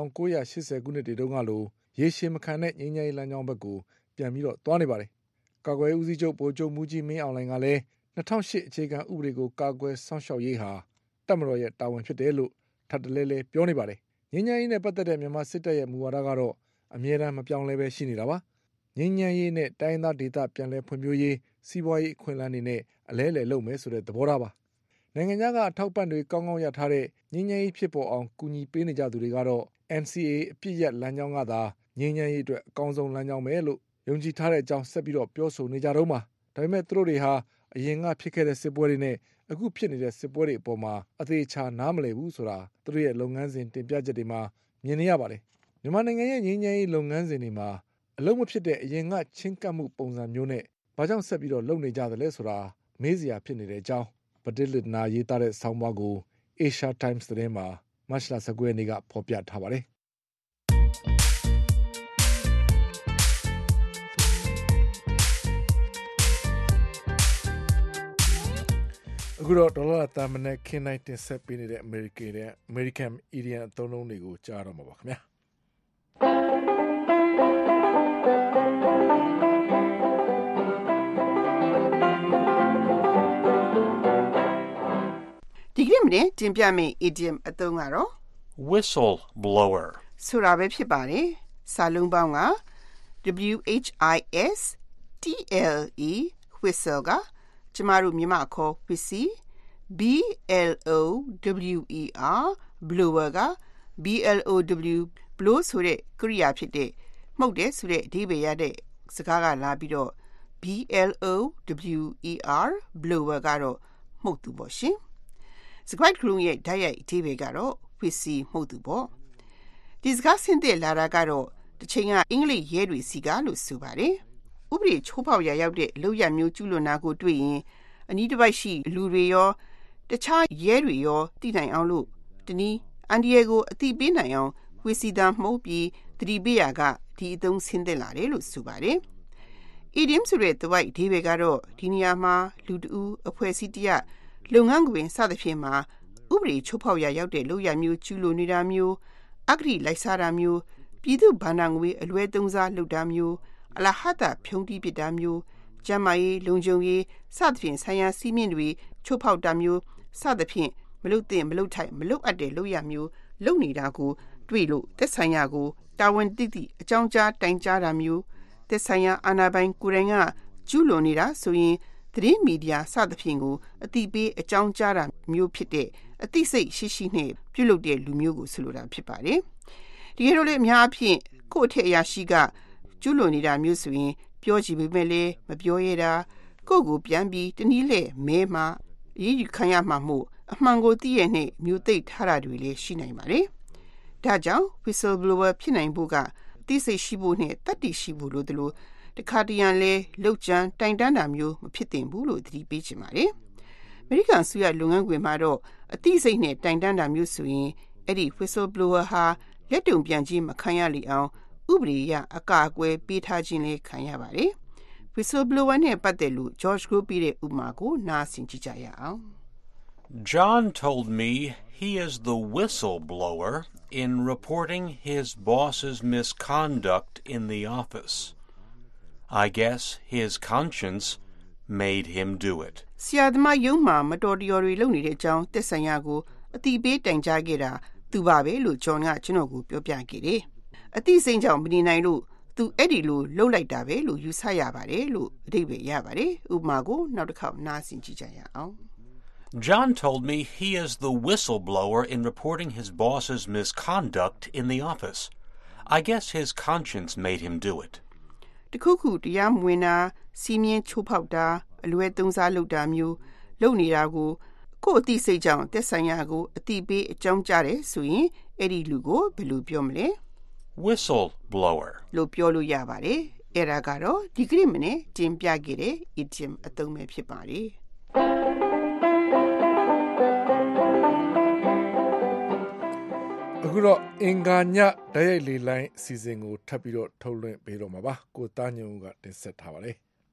1980ခုနှစ်တွေတုန်းကလိုရေရှည်မခံတဲ့ငြိမ်းချမ်းရေးလမ်းကြောင်းဘက်ကိုပြန်ပြီးတော့သွားနေပါတယ်။ကာကွယ်ဦးစီးချုပ်ဗိုလ်ချုပ်မူကြီးမင်းအောင်လှိုင်ကလည်း2008အခြေခံဥပဒေကိုကာကွယ်စောင့်ရှောက်ရေးဟာတပ်မတော်ရဲ့တာဝန်ဖြစ်တယ်လို့ထပ်တလဲလဲပြောနေပါတယ်။ငြိမ်းချမ်းရေးနဲ့ပတ်သက်တဲ့မြန်မာစစ်တပ်ရဲ့မူဝါဒကတော့အမြဲတမ်းမပြောင်းလဲပဲရှိနေတာပါ။ငြိမ်းချမ်းရေးနဲ့တိုင်းသားဒေသပြန်လည်ဖွံ့ဖြိုးရေးစီးပွားရေးအခွင့်အလမ်းတွေနဲ့အလဲလှယ်လုပ်မယ်ဆိုတဲ့သဘောထားပါ။နိုင်ငံခြားကအထောက်ပံ့တွေကောင်းကောင်းရထားတဲ့ငြိမ်းချမ်းရေးဖြစ်ပေါ်အောင်ကူညီပေးနေကြသူတွေကတော့ NCA အပြည့်ရက်လမ်းကြောင်းကသာငြိမ်းချမ်းရေးအတွက်အကောင်းဆုံးလမ်းကြောင်းပဲလို့ယုံကြည်ထားတဲ့အကြောင်းဆက်ပြီးတော့ပြောဆိုနေကြတော့မှာ။ဒါပေမဲ့သူတို့တွေဟာအရင်ကဖြစ်ခဲ့တဲ့စစ်ပွဲတွေနဲ့အခုဖြစ်နေတဲ့စစ်ပွဲတွေအပေါ်မှာအသေးချာနားမလည်ဘူးဆိုတာသူတို့ရဲ့လုပ်ငန်းစဉ်တင်ပြချက်တွေမှာမြင်နေရပါတယ်။မြန်မာနိုင်ငံရဲ့ငြိမ်းချမ်းရေးလုပ်ငန်းစဉ်တွေမှာအလုံးမဖြစ်တဲ့အရင်ကချင်းကပ်မှုပုံစံမျိုးနဲ့ဘာကြောင့်ဆက်ပြီးတော့လုပ်နေကြသလဲဆိုတာမေးစရာဖြစ်နေတဲ့အကြောင်းပတိလစ်နာရေးသားတဲ့ဆောင်းပါးကို Asia Times သတင်းမှာမတ်လ19ရက်နေ့ကဖော်ပြထားပါတယ်။အခုတော့ဒေါ်လာတန်မနဲ့ခင်းနိုင်တင်ဆက်ပေးနေတဲ့ American Indian အသုံးလုံးတွေကိုကြားတော့မှာပါခင်ဗျာဒီကနေ့မနေ့တင်ပြမယ့် idiom အသုံးကတော့ whistle blower ဆိုတာပဲဖြစ်ပါတယ်စာလုံးပေါင်းက WHISTLE whistle ကကျမတို့မြန်မာအခေါ် whistle BLOWER blower က BLOW blow ဆိုတဲ့ကရိယာဖြစ်တဲ့မှုတ်တဲ့ဆိုတဲ့အဓိပ္ပာယ်ရတဲ့စကားကလာပြီးတော့ BLOWER blower ကတော့မှုတ်သူပေါ့ရှင်စကားကလုံးရဲ့ဓာတ်ရိုက်အဓိပ္ပာယ်ကတော့ဝစ်စီမှုတ်သူပေါ့ဒီစကားဆင့်တဲ့လာတာကတော့တစ်ချိန်ကအင်္ဂလိပ်ရဲတွေစီကလို့ဆိုပါတယ်ဥပဒေချိုးဖောက်ရာရောက်တဲ့လောက်ရမျိုးကျူးလွန်တာကိုတွေ့ရင်အနီးတစ်ပိုက်ရှိလူတွေရောတခြားရဲတွေရောသိနိုင်အောင်လို့တနည်းအန်ဒီယေကိုအတိပေးနိုင်အောင်ဝစ်စီတာမှုတ်ပြီးသတိပေးရကဒီအသုံးဆင်းသက်လာတယ်လို့ဆိုပါတယ်idiom ဆိုတဲ့သဝိုက်အဓိပ္ပာယ်ကတော့ဒီနေရာမှာလူတဦးအဖွဲ့အစည်းတရလုပ်ငန်းခွင်စသဖြင့်မှာဥပဒေချိုးဖောက်ရာရောက်တဲ့လုပ်ရမျိုးကျူးလွန်နေတာမျိုးအဂတိလိုက်စားတာမျိုးပြည်သူဗန္ဒာငွေအလွဲသုံးစားလုပ်တာမျိုးအလားဟတာဖြုံးတီးပစ်တာမျိုးကျန်းမာရေးလုံခြုံရေးစသဖြင့်ဆိုင်ရာစည်းမျဉ်းတွေချိုးဖောက်တာမျိုးစသဖြင့်မလုပ်သင့်မလုပ်ထိုက်မလုပ်အပ်တဲ့လုပ်ရမျိုးလုပ်နေတာကိုတွေ့လို့သက်ဆိုင်ရာကိုတာဝန်သိသိအကြောင်းကြားတိုင်ကြားတာမျိုးသက်ဆိုင်ရာအာဏာပိုင်ကိုယ်တိုင်ကကျူးလွန်နေတာဆိုရင်သတင်းမီဒီယာစသဖြင့်ကိုအသိပေးအကြောင်းကြားတာမျိုးဖြစ်တဲ့အသိစိတ်ရှိရှိနဲ့ပြုလုပ်တဲ့လူမျိုးကိုဆိုလိုတာဖြစ်ပါတယ်ဒီလိုလေအများအဖြစ်ကိုယ့်အထက်အရာရှိကကျူးလွန်နေတာမျိုးဆိုရင်ပြောကြည့်ပေမဲ့လည်းမပြောရတာကိုယ့်ကိုပြန်ပြီးတနည်းလဲမဲမှာရေးယူခံရမှာမို့အမှန်ကိုသိရတဲ့မျိုးသိထားတာတွေလည်းရှိနိုင်ပါတယ်ဒါကြောင့် whistleblower ဖြစ်နိုင်ဖို့ကသိစိတ်ရှိဖို့နဲ့တတ်သိရှိဖို့လိုတယ်လို့တခါတရံလဲလောက်ကျန်တိုင်တန်းတာမျိုးမဖြစ်သင့်ဘူးလို့သတိပေးချင်ပါတယ်အမေရိကန်ဆူရလုပ်ငန်းခွင်မှာတော့အသိစိတ်နဲ့တိုင်တန်းတာမျိုးဆိုရင်အဲ့ဒီ whistleblower ဟာလက်တုံပြန်ခြင်းမခံရလေအောင်ဥပဒေအရအကာအကွယ်ပေးထားခြင်းလည်းခံရပါတယ် whistleblower နဲ့ပတ်သက်လို့ George ကိုပြတဲ့ဥပမာကိုနားဆင်ကြည့်ကြရအောင် John told me he is the whistleblower in reporting his boss's misconduct in the office. I guess his conscience made him do it. ဆရာသမားယုံမှာမတော်တရော်တွေလုပ်နေတဲ့အကြောင်းသက်ဆိုင်ရာကိုအတိပေးတိုင်ကြားခဲ့တာသူပါပဲလို့ John ကကျွန်တော်ကိုပြောပြခဲ့တယ်။အတိစိတ်ကြောင့်မနေနိုင်လို့သူအဲ့ဒီလိုလှုပ်လိုက်တာပဲလို့ယူဆရပါတယ်လို့အဓိပ္ပာယ်ရပါတယ်။ဥပမာကိုနောက်တစ်ခေါက်နားဆင်ကြည့်ကြရအောင်။ John told me he is the whistleblower in reporting his boss's misconduct in the office. I guess his conscience made him do it. တခုခုတရားမဝင်တာစီးမြင်ချိုးဖောက်တာအလွဲသုံးစားလုပ်တာမျိုးလုပ်နေတာကိုကိုယ့်အသိစိတ်ကြောင့်သက်ဆိုင်ရာကိုအသိပေးအကြောင်းကြားတယ်ဆိုရင်အဲ့ဒီလူကိုဘယ်လိုပြောမလဲ Whistleblower လို့ပြောလို့ရပါတယ်အဲ့ဒါကတော့ဒီကနေ့မနေ့တင်ပြခဲ့တဲ့ idiom အသုံးပဲဖြစ်ပါတယ်အခုတော့အင်္ဂါညဓာတ်ရိုက်လေလိုင်းအစီအစဉ်ကိုထပ်ပြီးတော့ထုတ်လွှင့်ပေးတော့မှာပါကိုသားညုံကတင်ဆက်ထားပါတယ်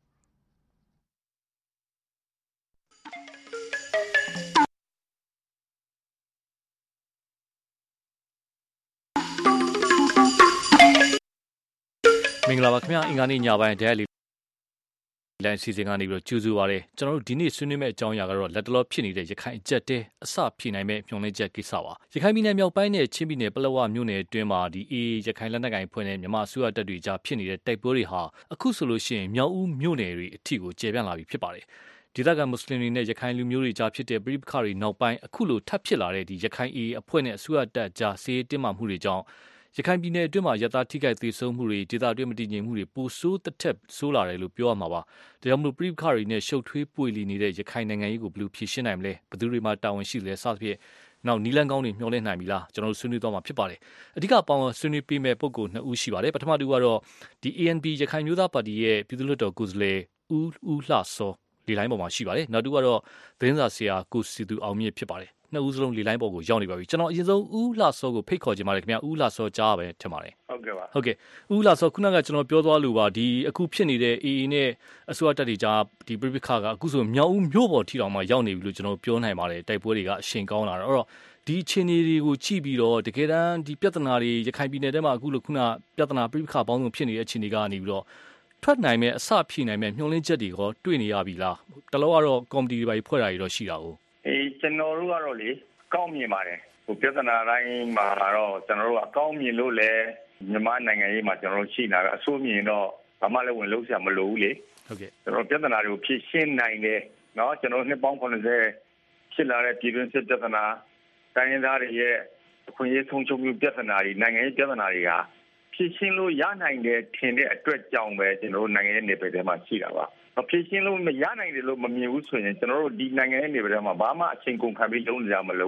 မင်္ဂလာပါခင်ဗျာအင်္ဂါနေ့ညပိုင်းဓာတ်ရိုက်လေလိုင်းအစီအစဉ်ကနေပြီးတော့ကြိုဆိုပါရစေကျွန်တော်တို့ဒီနေ့ဆွေးနွေးမယ့်အကြောင်းအရာကတော့လက်တလောဖြစ်နေတဲ့ရခိုင်အကျပ်တဲအစဖြေနိုင်မဲ့မျှော်လင့်ချက်ကိစ္စပါရခိုင်ပြည်နယ်မြောက်ပိုင်းနဲ့ချင်းပြည်နယ်ပလက်ဝမြို့နယ်အတွင်းမှာဒီအေးရခိုင်လက်နက်ကိုင်ဖွဲ့နဲ့မြန်မာအစိုးရတပ်တွေကြားဖြစ်နေတဲ့တိုက်ပွဲတွေဟာအခုဆိုလို့ရှိရင်မြောက်ဦးမြို့နယ်တွေအထိကိုကျေပြန့်လာပြီဖြစ်ပါတယ်ဒေသခံမွတ်စလင်တွေနဲ့ရခိုင်လူမျိုးတွေကြားဖြစ်တဲ့ပြည်ပခါတွေနောက်ပိုင်းအခုလိုထပ်ဖြစ်လာတဲ့ဒီရခိုင်အေးအဖွဲ့နဲ့အစိုးရတပ်ကြားစီးတင်းမာမှုတွေကြောင့်ရခိုင်ပြည်နယ်အတွင်းမှာရတာထိခိုက်သေးဆုံးမှုတွေဒေသအတွင်းမတည်ငြိမ်မှုတွေပိုဆိုးတစ်ထက်ဆိုးလာတယ်လို့ပြောရမှာပါ။ဒါကြောင့်မလို့ပြည်ပခါတွေနဲ့ရှုပ်ထွေးပွေလီနေတဲ့ရခိုင်နိုင်ငံရေးကိုဘယ်လိုဖြေရှင်းနိုင်မလဲ။ဘယ်သူတွေမှတာဝန်ရှိလဲစသဖြင့်နောက်နီလန်းကောင်းတွေမျှော်လင့်နိုင်ပြီလားကျွန်တော်တို့ဆွေးနွေးသွားမှာဖြစ်ပါတယ်။အဓိကပေါင်းဆွေးနွေးပေးမဲ့ပုဂ္ဂိုလ်2ဦးရှိပါတယ်။ပထမတူကတော့ဒီ ANP ရခိုင်မျိုးသားပါတီရဲ့ပြည်သူ့လွှတ်တော်ကိုယ်စားလှယ်ဦးလှစောလေလိုင်းပေါ်မှာရှိပါတယ်။နောက်တူကတော့သတင်းစာဆရာကိုစီသူအောင်မြင့်ဖြစ်ပါတယ်။နှစ်ဦးစလုံးလေလိုင်းပေါ်ကိုရောက်နေပါပြီကျွန်တော်အရင်ဆုံးဦးလှစောကိုဖိတ်ခေါ်ချင်ပါတယ်ခင်ဗျာဦးလှစောကြားပဲထင်ပါတယ်ဟုတ်ကဲ့ပါဟုတ်ကဲ့ဦးလှစောခုနကကျွန်တော်ပြောသွားလို့ပါဒီအခုဖြစ်နေတဲ့ AA နဲ့အစိုးရတပ်တွေကြားဒီပြပိခါကအခုဆိုမြောက်ဦးမြို့ပေါ်ထီတောင်မှရောက်နေပြီလို့ကျွန်တော်ပြောနိုင်ပါတယ်တိုက်ပွဲတွေကအရှင်ကောင်းလာတော့အဲ့တော့ဒီအခြေအနေတွေကိုကြည့်ပြီးတော့တကယ်တမ်းဒီပြဿနာတွေရခိုင်ပြည်နယ်ထဲမှာအခုလိုခုနပြဿနာပြပိခါပေါင်းစုံဖြစ်နေတဲ့အခြေအနေကနေပြီးတော့ထွက်နိုင်မဲ့အစဖြေနိုင်မဲ့မျှော်လင့်ချက်တွေရောတွေ့နေရပြီလားတလောကတော့ကော်မတီတွေဖွဲ့တာတွေတော့ရှိတာကိုကျွန်တော်တို့ကတော့လေကောင်းမြင်ပါတယ်ဟိုပြဿနာတိုင်းမှာတော့ကျွန်တော်တို့အကောင်းမြင်လို့လည်းမြန်မာနိုင်ငံရေးမှာကျွန်တော်တို့ရှိနေတာအဆိုးမြင်တော့ဘာမှလည်းဝင်လို့ဆရာမလိုဘူးလေဟုတ်ကဲ့ကျွန်တော်ပြဿနာတွေကိုဖြေရှင်းနိုင်တယ်เนาะကျွန်တော်နှစ်ပေါင်း90ဖြစ်လာတဲ့ပြည်တွင်းစစ်ပြဿနာတိုင်းရင်းသားတွေရဲ့အခွင့်အရေးဆုံးရှုံးမှုပြဿနာတွေနိုင်ငံရေးပြဿနာတွေကဖြေရှင်းလို့ရနိုင်တယ်ထင်တဲ့အတွက်ကြောင့်ပဲကျွန်တော်တို့နိုင်ငံရေးနယ်ပယ်ထဲမှာရှိတာပါဖြေရှင်းလို့မရနိုင်တယ်လို့မမြင်ဘူးဆိုရင်ကျွန်တော်တို့ဒီနိုင်ငံရဲ့နေရာမှာဘာမှအချိန်ကုန်ခံပြီးလုံးကြမလို့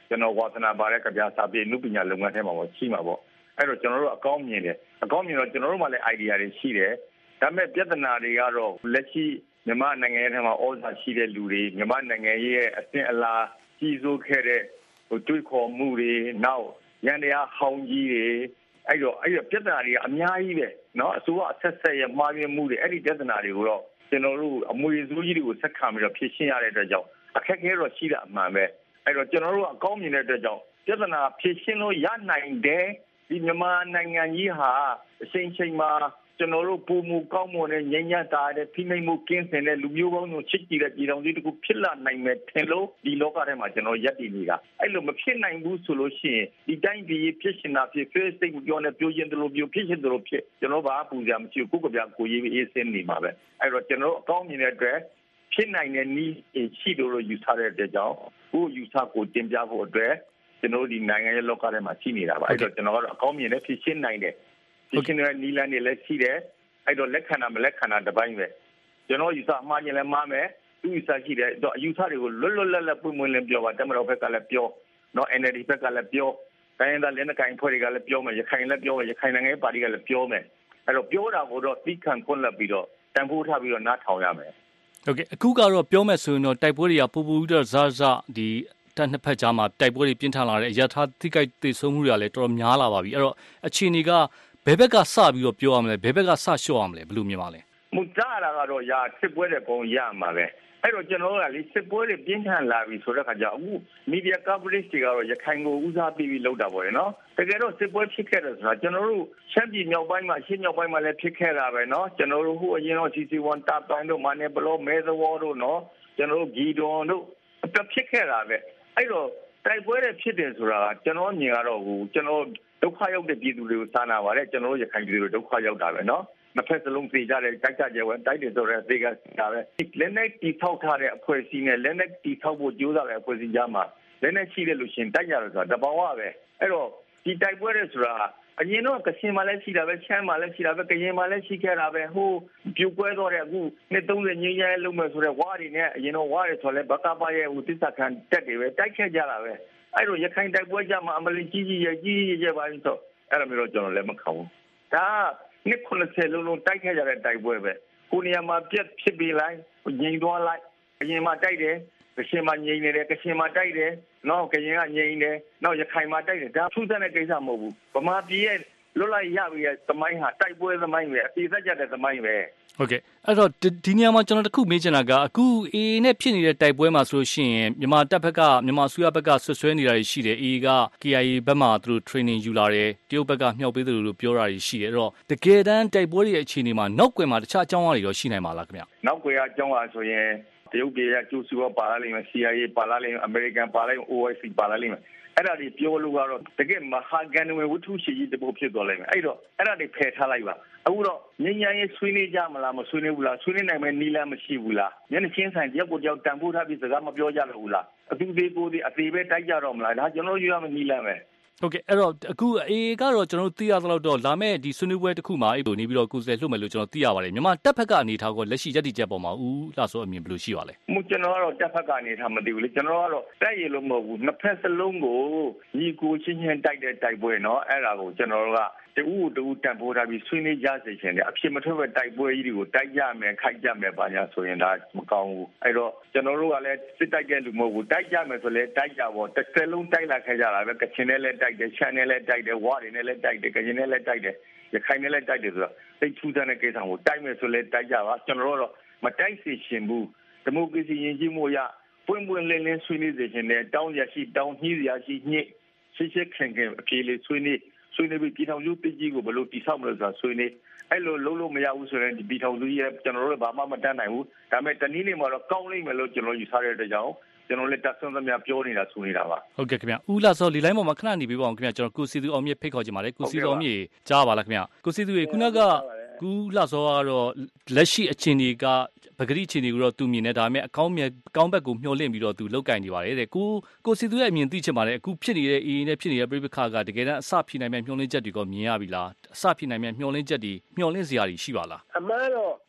ကျွန်တော်ဝါသနာပါတဲ့ကြပြစာပေနုပညာလုပ်ငန်းထဲမှာရှိမှာပေါ့အဲ့တော့ကျွန်တော်တို့အကောင်းမြင်တယ်အကောင်းမြင်တော့ကျွန်တော်တို့မှလည်း idea တွေရှိတယ်ဒါပေမဲ့ပြဿနာတွေကတော့လက်ရှိမြန်မာနိုင်ငံထဲမှာဩဇာရှိတဲ့လူတွေမြန်မာနိုင်ငံရဲ့အသင်အလားကြီးစိုးခဲ့တဲ့တွေးခေါ်မှုတွေနောက်ရန်တရားဟောင်းကြီးတွေအဲ့တော့ပြဿနာတွေကအများကြီးပဲเนาะအစိုးရအဆက်ဆက်ရဲ့မှားယွင်းမှုတွေအဲ့ဒီပြဿနာတွေကိုတော့ကျွန်တော်တို့အမွေစိုးကြီးတွေကိုဆက်ခံပြီးတော့ဖြေရှင်းရတဲ့အတွက်ကြောင့်အခက်အခဲတော့ရှိတာအမှန်ပဲအဲ့တော့ကျွန်တော်တို့အကောင်းမြင်တဲ့အတွက်ကြောင့်ပြဿနာဖြေရှင်းလို့ရနိုင်တယ်ဒီမြန်မာနိုင်ငံကြီးဟာအချိန်ချင်းမှာကျွန်တော်တို့ပုံမူကောင်းမွန်တဲ့ငြိမ်းချမ်းသာတဲ့ဖိနှိပ်မှုကင်းစင်တဲ့လူမျိုးပေါင်းစုံချစ်ကြည်တဲ့ပြည်တော်စုတစ်ခုဖြစ်လာနိုင်မယ်ထင်လို့ဒီလောကထဲမှာကျွန်တော်ယက်တည်နေတာအဲ့လိုမဖြစ်နိုင်ဘူးဆိုလို့ရှိရင်ဒီတိုင်းပြည်ဖြစ်ရှင်တာဖြစ် Facebook ပြောနေပြောရင်တို့ပြောဖြစ်ရှင်တို့ဖြစ်ကျွန်တော်ဘာပူကြမရှိဘူးကိုယ့်ကြပြကိုရေးအေးစင်းနေမှာပဲအဲ့တော့ကျွန်တော်အကောင်းမြင်တဲ့အတွက်ဖြစ်နိုင်တဲ့နည်းရှိလို့ယူဆတဲ့အတွက်ကြောင့်ကိုယူဆကိုတင်ပြဖို့အတွက်ကျွန်တော်ဒီနိုင်ငံရဲ့လောကထဲမှာရှိနေတာပါအဲ့တော့ကျွန်တော်ကတော့အကောင်းမြင်တဲ့ဖြစ်ရှင်းနိုင်တယ်ဖြစ်ရှင်းတဲ့နီလန်တွေလည်းရှိတယ်အဲ့တော့လက်ခံတာမလက်ခံတာတစ်ပိုင်းပဲကျွန်တော်ယူဆမှားရင်လည်းမှားမယ်သူယူဆရှိတယ်တော့အယူဆတွေကိုလွတ်လွတ်လပ်လပ်ပွင့်ပွင့်လင်းပြောပါတမတော်ဘက်ကလည်းပြောနော် NLD ဘက်ကလည်းပြောတိုင်းသားလက်နက်ကိုင်ဖွဲ့တွေကလည်းပြောမယ်ရခိုင်လည်းပြောမယ်ရခိုင်နိုင်ငံရေးပါတီကလည်းပြောမယ်အဲ့တော့ပြောတာကိုတော့သိခံခွင့်လက်ပြီးတော့တန်ဖိုးထားပြီးတော့နားထောင်ရမယ်ဟုတ်ကဲ့အခုကတော့ပြောမယ်ဆိုရင်တော့တိုက်ပွဲတွေကပူပူပြီးတော့ဇာဒီတပ်နှစ်ဖက်ကြားမှာတိုက်ပွဲတွေပြင်းထန်လာတဲ့အရာထားထိခိုက်ဒေဆုံးမှုတွေကလည်းတော်တော်များလာပါပြီအဲ့တော့အခြေအနေကဘယ်ဘက်ကစပြီးတော့ပြောရမလဲဘယ်ဘက်ကစလျှော့ရမလဲဘယ်လိုမြင်ပါလဲမူကြတာကတော့ရာစစ်ပွဲတဲ့ပုံရမှာပဲအဲ့တော့ကျွန်တော်တို့ကလေစစ်ပွဲတွေပြင်းထန်လာပြီဆိုတဲ့ခါကျအခု media coverage တွေကတော့ရခိုင်ကိုဦးစားပေးပြီးလုပ်တာပေါ့လေနော်တကယ်တော့စစ်ပွဲဖြစ်ခဲ့တယ်ဆိုတာကျွန်တော်တို့ရှမ်းပြည်မြောက်ပိုင်းမှာရှင်းမြောက်ပိုင်းမှာလည်းဖြစ်ခဲ့တာပဲနော်ကျွန်တော်တို့ဟိုအရင်တော့ CC1 တာပိုင်းတို့မာနေဘလောမဲသဝေါ်တို့နော်ကျွန်တော်တို့ဂီဒွန်တို့ဖြစ်ခဲ့တာပဲအဲ့တော့တိုက်ပွဲတွေဖြစ်တယ်ဆိုတာကကျွန်တော်မြင်ရတော့ကျွန်တော်ဒုက္ခရောက်တဲ့ပြည်သူတွေကိုစာနာပါတယ်ကျွန်တော်တို့ရခိုင်ပြည်သူတွေဒုက္ခရောက်တာပဲနော်နှစ်ဖက်စလုံးသိကြတယ်တိုက်ကြကြဝဲတိုက်တယ်ဆိုတော့သိကတာပဲလက်နဲ့တီထောက်ထားတဲ့အဖွဲ့အစည်းနဲ့လက်နဲ့တီထောက်ဖို့ကြိုးစားတဲ့အဖွဲ့အစည်းကြားမှာလက်နဲ့ရှိတဲ့လို့ရှင်တိုက်ကြတယ်ဆိုတာတဘောင်ဝပဲအဲ့တော့ဒီတိုက်ပွဲတွေဆိုတာအရင်တော့ကချင်မှာလည်းရှိတာပဲရှမ်းမှာလည်းရှိတာပဲကရင်မှာလည်းရှိခဲ့တာပဲဟိုပြိုကွဲတော့တဲ့အခုနှစ်30ငင်းရဲလုံးမဲ့ဆိုတဲ့ဝါးတွေနဲ့အရင်တော့ဝါးတွေဆိုလဲဘကပါရဲ့ဟိုတစ္ဆခံတက်တွေပဲတိုက်ခဲ့ကြတာပဲအဲ့တော့ရခိုင်တိုက်ပွဲကြမှာအမလီကြီးရဲ့ပါလို့ဆိုအဲ့လိုမျိုးတော့ကျွန်တော်လည်းမခံဘူးဒါနှစ်90လုံးတိုက်ခဲ့ကြတဲ့တိုက်ပွဲပဲကိုနေရာမှာပြက်ဖြစ်ပြီးလိုက်ငြိမ်သွားလိုက်အရင်မှာတိုက်တယ်ကချင်မှာငြိမ်နေတယ်ကချင်မှာတိုက်တယ်နောက်ကရင်ကငြိမ်တယ်နောက်ရခိုင်မှာတိုက်တယ်ဒါထူးဆန်းတဲ့ကိစ္စမဟုတ်ဘူးဗမာပြည်ရဲ့လွတ်လပ်ရပြီရဲ့သမိုင်းဟာတိုက်ပွဲသမိုင်းပဲအပြည့်စက်ကြတဲ့သမိုင်းပဲဟုတ်ကဲ့အဲ့တော့ဒီနေရာမှာကျွန်တော်တခုမေးချင်တာကအခု AA နဲ့ဖြစ်နေတဲ့တိုက်ပွဲမှာဆိုလို့ရှိရင်မြန်မာတပ်ဘက်ကမြန်မာအစိုးရဘက်ကဆွဆွဲနေတာရှိတယ် AA က KIA ဘက်မှာသူတို့ training ယူလာတယ်တရုတ်ဘက်ကမြှောက်ပေးတယ်လို့ပြောတာရှိတယ်အဲ့တော့တကယ်တမ်းတိုက်ပွဲတွေရဲ့အခြေအနေမှာနောက်ကွယ်မှာတခြားအကြောင်းအရာတွေတော့ရှိနိုင်မှာလားခင်ဗျနောက်ကွယ်အကြောင်းအရာဆိုရင်တရုတ်ပြည်ကကျူးစုပါလာလိမ့်မယ် CIA ပါလာလိမ့်မယ် American ပါလာလိမ့်မယ် OIC ပါလာလိမ့်မယ်အဲ့ဒါတွေပြောလို့ကတော့တကယ်မဟာဂန်ဝဝတ္ထုရှိကြီးတပုတ်ဖြစ်သွားလိမ့်မယ်အဲ့တော့အဲ့ဒါတွေဖယ်ထားလိုက်ပါအခုတော့ငញ្ញမ်းရေးဆွေးနွေးကြမလားမဆွေးနွေးဘူးလားဆွေးနွေးနိုင်မယ့်နည်းလမ်းမရှိဘူးလားမျက်နှာချင်းဆိုင်တယောက်ကိုတယောက်တန်ဖိုးထားပြီးစကားမပြောကြလို့ဘူးလားအတူသေးကိုသေးအသေးပဲတိုက်ကြတော့မလားဒါကျွန်တော်ယူရမယ့်နည်းလမ်းပဲဟုတ်ကဲ့အဲ့တော့အခု AA ကတော့ကျွန်တော်တို့သိရသလောက်တော့လာမဲ့ဒီဆွေးနွေးပွဲတစ်ခုမှာအဲ့လိုနေပြီးတော့ကိုယ်စားလှယ်လွှတ်မယ်လို့ကျွန်တော်သိရပါတယ်မြန်မာတပ်ဖက်ကအနေထားကိုလက်ရှိရည်တည်ချက်ပေါ်မှာဦးလှဆိုအမြင်ဘယ်လိုရှိပါလဲကျွန်တော်ကတော့တပ်ဖက်ကအနေထားမသိဘူးလေကျွန်တော်ကတော့တိုက်ရလို့မဟုတ်ဘူးနှစ်ဖက်စလုံးကိုညီကိုချင်းချင်းတိုက်တဲ့တိုက်ပွဲเนาะအဲ့ဒါကိုကျွန်တော်တို့ကတူတန်ဖိုးထားပြီးဆွေးနွေးကြစေချင်တယ်အဖြစ်မထွက်ပဲတိုက်ပွဲကြီးတွေကိုတိုက်ကြမယ်ခိုက်ကြမယ်ပါညာဆိုရင်ဒါမကောင်းဘူးအဲ့တော့ကျွန်တော်တို့ကလည်းစစ်တိုက်တဲ့လူမဟုတ်ဘူးတိုက်ကြမယ်ဆိုလဲတိုက်ကြပေါ့တစ်စက်လုံးတိုက်လာခဲ့ကြတာပဲကချင်နဲ့လည်းတိုက်တယ်ရှမ်းနဲ့လည်းတိုက်တယ်ဝါတွေနဲ့လည်းတိုက်တယ်ကရင်နဲ့လည်းတိုက်တယ်ရခိုင်နဲ့လည်းတိုက်တယ်ဆိုတော့သိထူးဆန်းတဲ့ကိစ္စကိုတိုက်မယ်ဆိုလဲတိုက်ကြပါကျွန်တော်တို့တော့မတိုက်စေချင်ဘူးဒီမိုကရေစီယဉ်ကျေးမှုရပွင့်ပွင့်လင်းလင်းဆွေးနွေးစေချင်တယ်တောင်းရရှိတောင်းညှိရရှိညှိရှစ်ခင်အပြေလေးဆွေးနွေးပြီးပြည်ထောင်စုပြည်ကြီးကိုဘယ်လိုတည်ဆောက်မလဲဆိုတာဆွေးနွေးအဲ့လိုလုံးလို့မရဘူးဆိုရင်ဒီပြည်ထောင်စုရဲ့ကျွန်တော်တို့ဘာမှမတတ်နိုင်ဘူးဒါပေမဲ့တနည်းနည်းမှာတော့ကောင်းလိမ့်မယ်လို့ကျွန်တော်ယူဆတဲ့အတွက်ကြောင့်ကျွန်တော်လည်းတက်ဆွမ်းသမျှပြောနေတာဆိုနေတာပါဟုတ်ကဲ့ခင်ဗျဦးလာစောလီလိုင်းပေါ်မှာခဏနေပေးပါအောင်ခင်ဗျကျွန်တော်ကိုစီသူအောင်မြင့်ဖိတ်ခေါ်ချင်ပါတယ်ကိုစီသူအောင်မြင့်ကြားပါလားခင်ဗျကိုစီသူရေခုနကကူလာစောကတော့လက်ရှိအခြေအနေကပဂရိအခြေအနေကိုတော့သူမြင်နေဒါပေမဲ့အကောင်းဘက်ကိုမျှော်လင့်ပြီးတော့သူလောက်ကင်နေပါတယ်တဲ့ကိုစီသူရဲ့အမြင်သိချင်ပါတယ်အခုဖြစ်နေတဲ့ AA နဲ့ဖြစ်နေတဲ့ပြည်ပခါကတကယ်တမ်းအစဖြစ်နိုင်မဲ့မျှော်လင့်ချက်တွေကမြင်ရပြီလားအစဖြစ်နိုင်မဲ့မျှော်လင့်ချက်တွေမျှော်လင့်စရာတွေရှိပါလားအမှန်တော့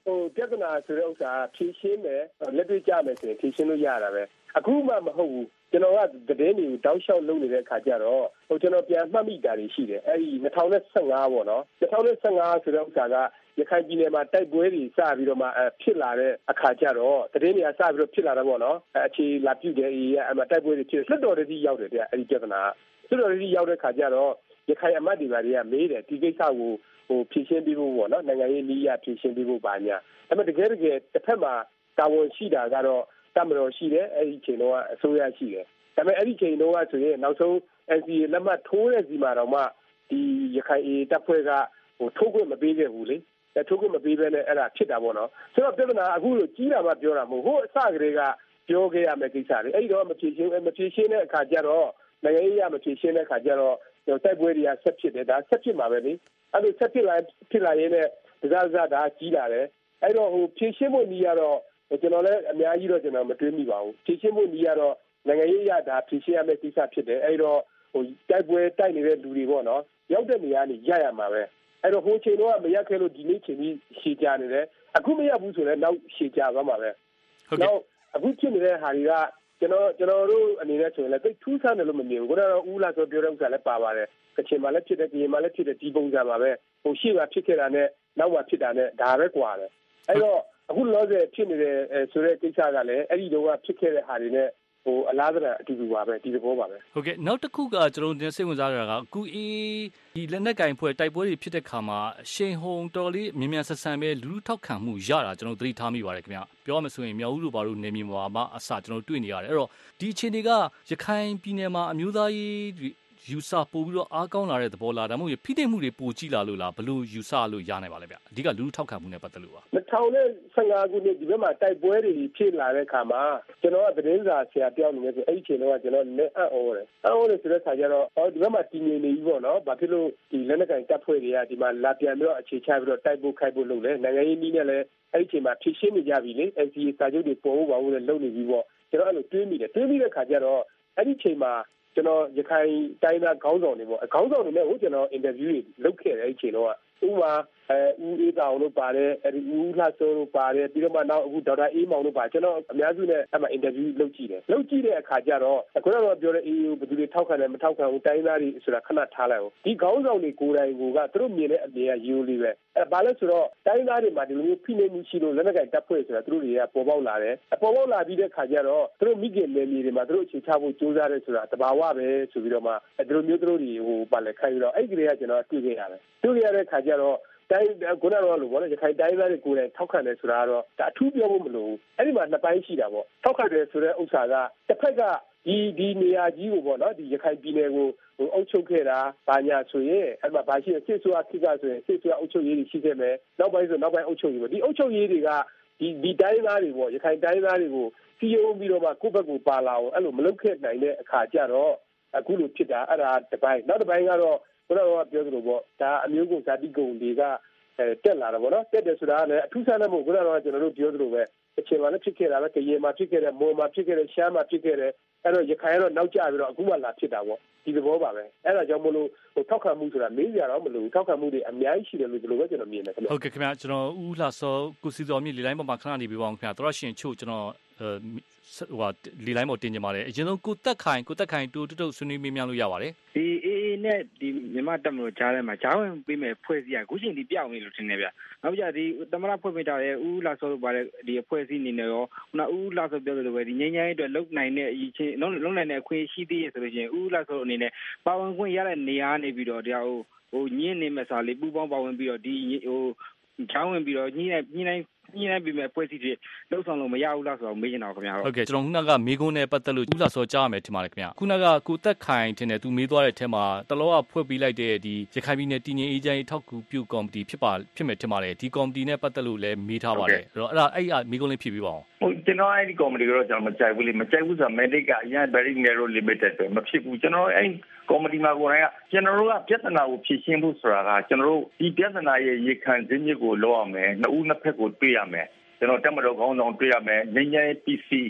ပြဿနာဆိုတဲ့ဥစ္စာဖြေရှင်းမယ်လက်တွေ့ကြမယ်ဆိုရင်ဖြေရှင်းလို့ရတာပဲအခုမှမဟုတ်ဘူးကျွန်တော်ကသတင်းတွေကိုတောက်လျှောက်လုပ်နေတဲ့အခါကျတော့ကျွန်တော်ပြန်မှတ်မိတာတွေရှိတယ်အဲဒီ2015ပေါ့နော်2015ဆိုတဲ့ဥစ္စာကရခိုင်ပြည်နယ်မှာတိုက်ပွဲတွေစပြီးတော့မှဖြစ်လာတဲ့အခါကျတော့သတင်းတွေကစပြီးတော့ဖြစ်လာတာပေါ့နော်အခြေလာပြုတယ်အမှတိုက်ပွဲတွေဖြစ်လွတ်တော်တည်းရောက်တယ်ဗျအဲဒီပြဿနာလွတ်တော်တည်းရောက်တဲ့အခါကျတော့ရခိုင်အမတ်တွေကမေးတယ်ဒီကိစ္စကိုဖြေရှင်းပေးဖို့ပေါ့နော်နိုင်ငံရေးနည်းအရဖြေရှင်းပေးဖို့ပါညာဒါပေမဲ့တကယ်တစ်ဖက်မှာတာဝန်ရှိတာကတော့တမတော်ရှိတယ်အဲ့ဒီချိန်တော့အစိုးရရှိတယ်ဒါပေမဲ့အဲ့ဒီချိန်တော့ဆိုရင်နောက်ဆုံး NCA လက်မှတ်ထိုးတဲ့စီမှာတော့မှဒီရခိုင်တပ်ဖွဲ့ကထိုးခွင့်မပေးခဲ့ဘူးလေထိုးခွင့်မပေးဘဲနဲ့အဲ့ဒါဖြစ်တာပေါ့နော်ဆိုတော့ပြဿနာအခုလိုကြီးတာမှပြောတာမဟုတ်ဟိုအစကတည်းကပြောခဲ့ရမယ့်ကိစ္စလေအဲ့ဒီတော့မဖြေရှင်းတဲ့အခါကျတော့နိုင်ငံရေးအရမဖြေရှင်းတဲ့အခါကျတော့တိုက်ပွဲတွေကဆက်ဖြစ်တယ်ဒါဆက်ဖြစ်မှာပဲလေအဲ့လိုဆက်ဖြစ်လာရင်းနဲ့ဒါကြီးလာတယ်အဲ့တော့ဖြေရှင်းဖို့နည်းကတော့ကျွန်တော်လည်းအများကြီးတော့ကျွန်တော်မတွေးမိပါဘူးဖြေရှင်းဖို့နည်းကတော့နိုင်ငံရေးအရဒါဖြေရှင်းရမယ့်ကိစ္စဖြစ်တယ်အဲ့တော့တိုက်ပွဲတိုက်နေတဲ့လူတွေပေါ့နော်ရောက်တဲ့နေရာကနေရမှာပဲအဲ့တော့ဟိုချိန်တော့မရက်ခဲ့လို့ဒီနေ့ချိန်ကြီးရှည်ကြနေတယ်အခုမရဘူးဆိုလည်းနောက်ရှည်ကြသွားမှာပဲနောက်အခုဖြစ်နေတဲ့ဟာတွေကကျွန်တော်တို့အနေနဲ့ဆိုရင်လည်းသိထူးဆန်းတယ်လို့မမြင်ဘူးကတော့ဦးလာဆိုပြောတဲ့ဥစ္စာလည်းပါပါတယ်ကချင်မှာလည်းဖြစ်တယ်ပြည်မှာလည်းဖြစ်တယ်ဒီပုံစံပါပဲရှေ့မှာဖြစ်ခဲ့တာနဲ့နောက်မှာဖြစ်တာနဲ့ဒါပဲကွာတယ်အဲ့တော့အခုလောဆယ်ဖြစ်နေတဲ့ဆိုတဲ့ကိစ္စကလည်းအဲ့ဒီတော့ဖြစ်ခဲ့တဲ့ဟာတွေနဲ့အလားတူအတူတူပါပဲဒီသဘောပါပဲဟုတ်ကဲ့နောက်တစ်ခုကကျွန်တော်တို့စိတ်ဝင်စားရတာကအခုဒီလက်နက်ကင်ဖွဲ့တိုက်ပွဲတွေဖြစ်တဲ့ခါမှာရှင်ဟုံတော်လေးမြ мян ဆက်ဆံပဲလူထောက်ခံမှုရတာကျွန်တော်သတိထားမိပါတယ်ခင်ဗျပြောရမယ်ဆိုရင်မြောက်ဦးတို့ဘာလို့နေမြေမှာမှအစကျွန်တော်တွေ့နေရတယ်အဲ့တော့ဒီအခြေအနေကရခိုင်ပြည်နယ်မှာအမျိုးသားရေးယူဆပို့ပြီးတော့အားကောင်းလာတဲ့သဘောလားဒါမှမဟုတ်ဖိနှိပ်မှုတွေပိုကြီးလာလို့လားဘလို့ယူဆလို့ရနိုင်ပါလဲဗျအဓိကလူထောက်ခံမှုနဲ့ပတ်သက်လို့ပါ 2015ခုနှစ်ဒီဘက်မှာတိုက်ပွဲတွေဖြစ်လာတဲ့အခါမှာကျွန်တော်ကသတင်းစာဆရာတယောက်နေနေဆိုအဲ့ဒီချိန်တော့ကျွန်တော်လည်းအံ့ဩတယ်ဆိုတဲ့ခါကျတော့ဒီဘက်မှာတည်ငြိမ်နေပြီပေါ့နော်ဘာဖြစ်လို့ဒီလက်နက်ကင်တပ်ဖွဲ့တွေကဒီမှာလာပြန်ပြီးတော့အခြေချပြီးတော့တိုက်ဖို့ခိုက်ဖို့လုပ်လဲနိုင်ငံရေးနည်းနဲ့လည်းအဲ့ဒီချိန်မှာဖြစ်ရှင်းနေကြပြီလေ NCA စာချုပ်တွေပေါ်ဖို့ပါဖို့လည်းလုပ်နေပြီပေါ့ကျွန်တော်အဲ့လိုတွေးမိတဲ့ခါကျတော့အဲ့ဒီချိန်မှာကျွန်တော်ရခိုင်တိုင်းသားခေါင်းဆောင်တွေပေါ့ခေါင်းဆောင်တွေနဲ့ကျွန်တော်အင်တာဗျူးတွေလုပ်ခဲ့တယ်အဲ့ဒီချိန်တော့ဥပမာဦးအေးတောင်တို့ပါတယ်အဲဒီဦးလှစောတို့ပါတယ်ပြီးတော့မှနောက်အခုဒေါက်တာအေးမောင်တို့ပါကျွန်တော်အများစုနဲ့အဲ့မှာအင်တာဗျူးလုပ်ကြည့်တဲ့အခါကျတော့ခုနကပြောတဲ့အေးဘယ်သူတွေထောက်ခံတယ်မထောက်ခံဘူးတိုင်းသားတွေဆိုတာခဏထားလိုက်အောင်ဒီခေါင်းဆောင်တွေကိုယ်တိုင်ကသူတို့မြင်တဲ့အမြင်ကရိုးလေးပဲဘာလဲဆိုတော့တိုင်းသားတွေမှာဒီလိုမျိုးဖိနှိပ်မှုရှိလို့လက်နက်ကင်တပ်ဖွဲ့ဆိုတာသူတို့တွေကပေါ်ပေါက်လာတယ်ပေါ်ပေါက်လာပြီးတဲ့ခါကျတော့သူတို့မိခင်နယ်မြေတွေမှာသူတို့အခြေချဖို့ကြိုးစားတယ်ဆိုတာတဘာဝပဲဆိုပြီးတော့မှဒီလိုမျိုးသူတို့တွေပါလဲခိုင်းပြီးတော့အဲ့ဒီကလေးကကျွန်တော်တွေ့ခဲ့ရတယ်တွေ့ခဲ့ရတဲ့ခါကျတော့တိုင်းခုနကတော့လို့ပေါ့နော်ရခိုင်တိုင်းသားတွေကိုယ်တိုင်ထောက်ခံတယ်ဆိုတာကတော့ဒါအထူးပြောဖို့မလိုဘူးအဲ့ဒီမှာနှစ်ပိုင်းရှိတာပေါ့ထောက်ခံတယ်ဆိုတဲ့ဥစ္စာကတစ်ဖက်ကဒီနေရာကြီးကိုပေါ့နော်ဒီရခိုင်ပြည်နယ်ကိုအုပ်ချုပ်ခဲ့တာဘာညာဆိုရင်အဲ့မှာဘာရှိစစ်ဆိုအခိကဆိုရင်စစ်ဆိုအုပ်ချုပ်ရေးတွေရှိခဲ့မယ်နောက်ပိုင်းဆိုနောက်ပိုင်းအုပ်ချုပ်ရေးပေါ့ဒီအုပ်ချုပ်ရေးတွေကဒီတိုင်းသားတွေပေါ့ရခိုင်တိုင်းသားတွေကိုစီယုံပြီးတော့မှကိုယ့်ဘက်ကိုပါလာအောင်အဲ့လိုမလုပ်ခဲ့နိုင်တဲ့အခါကျတော့အခုလိုဖြစ်တာအဲ့ဒါတစ်ပိုင်းနောက်တစ်ပိုင်းကတော့ဘုရားကပြောသလိုပေါ့ဒါအမျိုးကုန်ဇာတိကုန်တွေကတက်လာတာပေါ့နော်တက်တယ်ဆိုတာကလည်းအထူးဆန်းတဲ့မို့ဘုရားကကျွန်တော်တို့ပြောသလိုပဲအချိန်မှလည်းဖြစ်ခဲ့တာပဲကရေမှာဖြစ်ခဲ့တယ်မွန်မှာဖြစ်ခဲ့တယ်ရှမ်းမှာဖြစ်ခဲ့တယ်အဲ့တော့ရခိုင်ကတော့နောက်ကျပြီးတော့အခုမှလာဖြစ်တာပေါ့ဒီသဘောပါပဲအဲ့ဒါကြောင့်မလို့ထောက်ခံမှုဆိုတာမေးကြတော့မလို့ထောက်ခံမှုတွေအများကြီးရှိတယ်လို့ဒီလိုပဲကျွန်တော်မြင်တယ်ခင်ဗျဟုတ်ကဲ့ခင်ဗျကျွန်တော်ဦးလှစောကိုစီတော်မြင့်လေလိုင်းပေါ်မှာခဏနေပြီးပါအောင်ခင်ဗျတော်ရရှင်ချို့ကျွန်တော်လေလိုင်းပေါ်တင်ကြပါတယ်အရင်ဆုံးကိုတက်ခိုင်တူတုတ်ဆွေးနွေးမေးမြန်းလို့ရပါတယ်ဒီအေးနဲ့ဒီမြန်မာတပ်မတော်ကြားထဲမှာကြားဝင်ပေးမယ်ဖွဲ့စည်းရအခုချိန်ဒီပြောင်းနေလို့ထင်တယ်ဗျနောက်ပြဒီသမရဖွဲ့ပေးထားတဲ့ဦးလာစောလို့ပါတဲ့ဒီအဖွဲ့အစည်းအနေနဲ့ရောခုနဦးလာစောပြောသလိုပဲဒီငြိမ်းချမ်းရေးအတွက်လုံနိုင်တဲ့အရေးချင်းလုံနိုင်တဲ့အခွင့်ရှိသေးရဆိုလို့ရှိရင်ဦးလာစောအနေနဲ့ပါဝင်ခွင့်ရတဲ့နေရာနေပြီးတော့တရားညင်းနေမဲ့စာလေးပူပေါင်းပါဝင်ပြီးတော့ဒီကြားဝင်ပြီးတော့ညှိနှိုင်းပြီးမဲ့ဖွဲ့စည်းတွေလှုပ်ဆောင်လို့မရဘူးလားဆိုတော့မေးချင်တာခင်ဗျာဟုတ်ကဲ့ကျွန်တော်ခုနကမေးခွန်းနဲ့ပတ်သက်လို့ဦးလာစောကြားရမယ်ထင်ပါတယ်ခင်ဗျာခုနကကိုတက်ခိုင်ထင်တယ်သူမေးသွားတဲ့အထက်မှာတလောကဖွဲ့ပြီးလိုက်တဲ့ဒီရခိုင်ပြည်နယ်တည်ငြိမ်အေးချမ်းရေးထောက်ကူပြုကော်မတီဖြစ်မယ်ထင်ပါတယ်ဒီကော်မတီနဲ့ပတ်သက်လို့လည်းမေးထားပါတယ်အဲ့တော့အဲ့မေးခွန်းလေးဖြည့်ပေးပါအောင်ဟုတ်ကျွန်တော်အဲ့ဒီကော်မတီကတော့ကျွန်တော်မကြိုက်ဘူးဆိုတာ mandate ကအရင် very narrow limited ပဲမဖြစ်ဘူးကျွန်တော်အဲ့ကော်မတီမှာကိုယ်တိုင်ကကျွန်တော်တို့ကပြဿနာကိုဖြေရှင်းဖို့ဆိုတာကကျွန်တော်တို့ဒီပြဿနာရဲ့ရေခံစင်းမြစ်ကိုလောက်အောင်မယ်နှစ်ဦးနှစ်ဖက်ကိုတွေ့ရမယ်ကျွန်တော်တက်မတော်ခေါင်းဆောင်တွေ့ရမယ်ငြိမ်းချမ်းရေး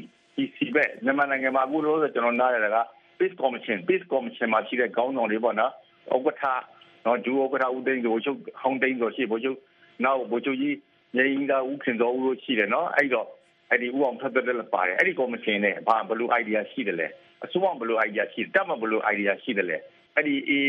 PC ပဲမြန်မာနိုင်ငံမှာအခုလို့ဆိုကျွန်တော်နားရတာက Peace Commission မှာရှိတဲ့ခေါင်းဆောင်တွေပေါ့နော်ဥက္ကဋ္ဌနော်ဒူဥက္ကဋ္ဌဦးသိန်းတို့ချုပ်ဟောင်းသိန်းတို့ရှိဘို့ချုပ်နောက်ဘို့ချုပ်ကြီးငြိမ်းသာဦးခင်တော်ဦးတို့ရှိတယ်နော်အဲ့တော့အဲ့ဒီဦးအောင်ထပ်တဲ့လည်းပါတယ်အဲ့ဒီကော်မရှင်နဲ့ဘာဘလို့ idea ရှိတယ်လဲအစိုးရဘလို့ idea ရှိတယ်တပ်မဘလို့ idea ရှိတယ်လဲအဲ့ဒီ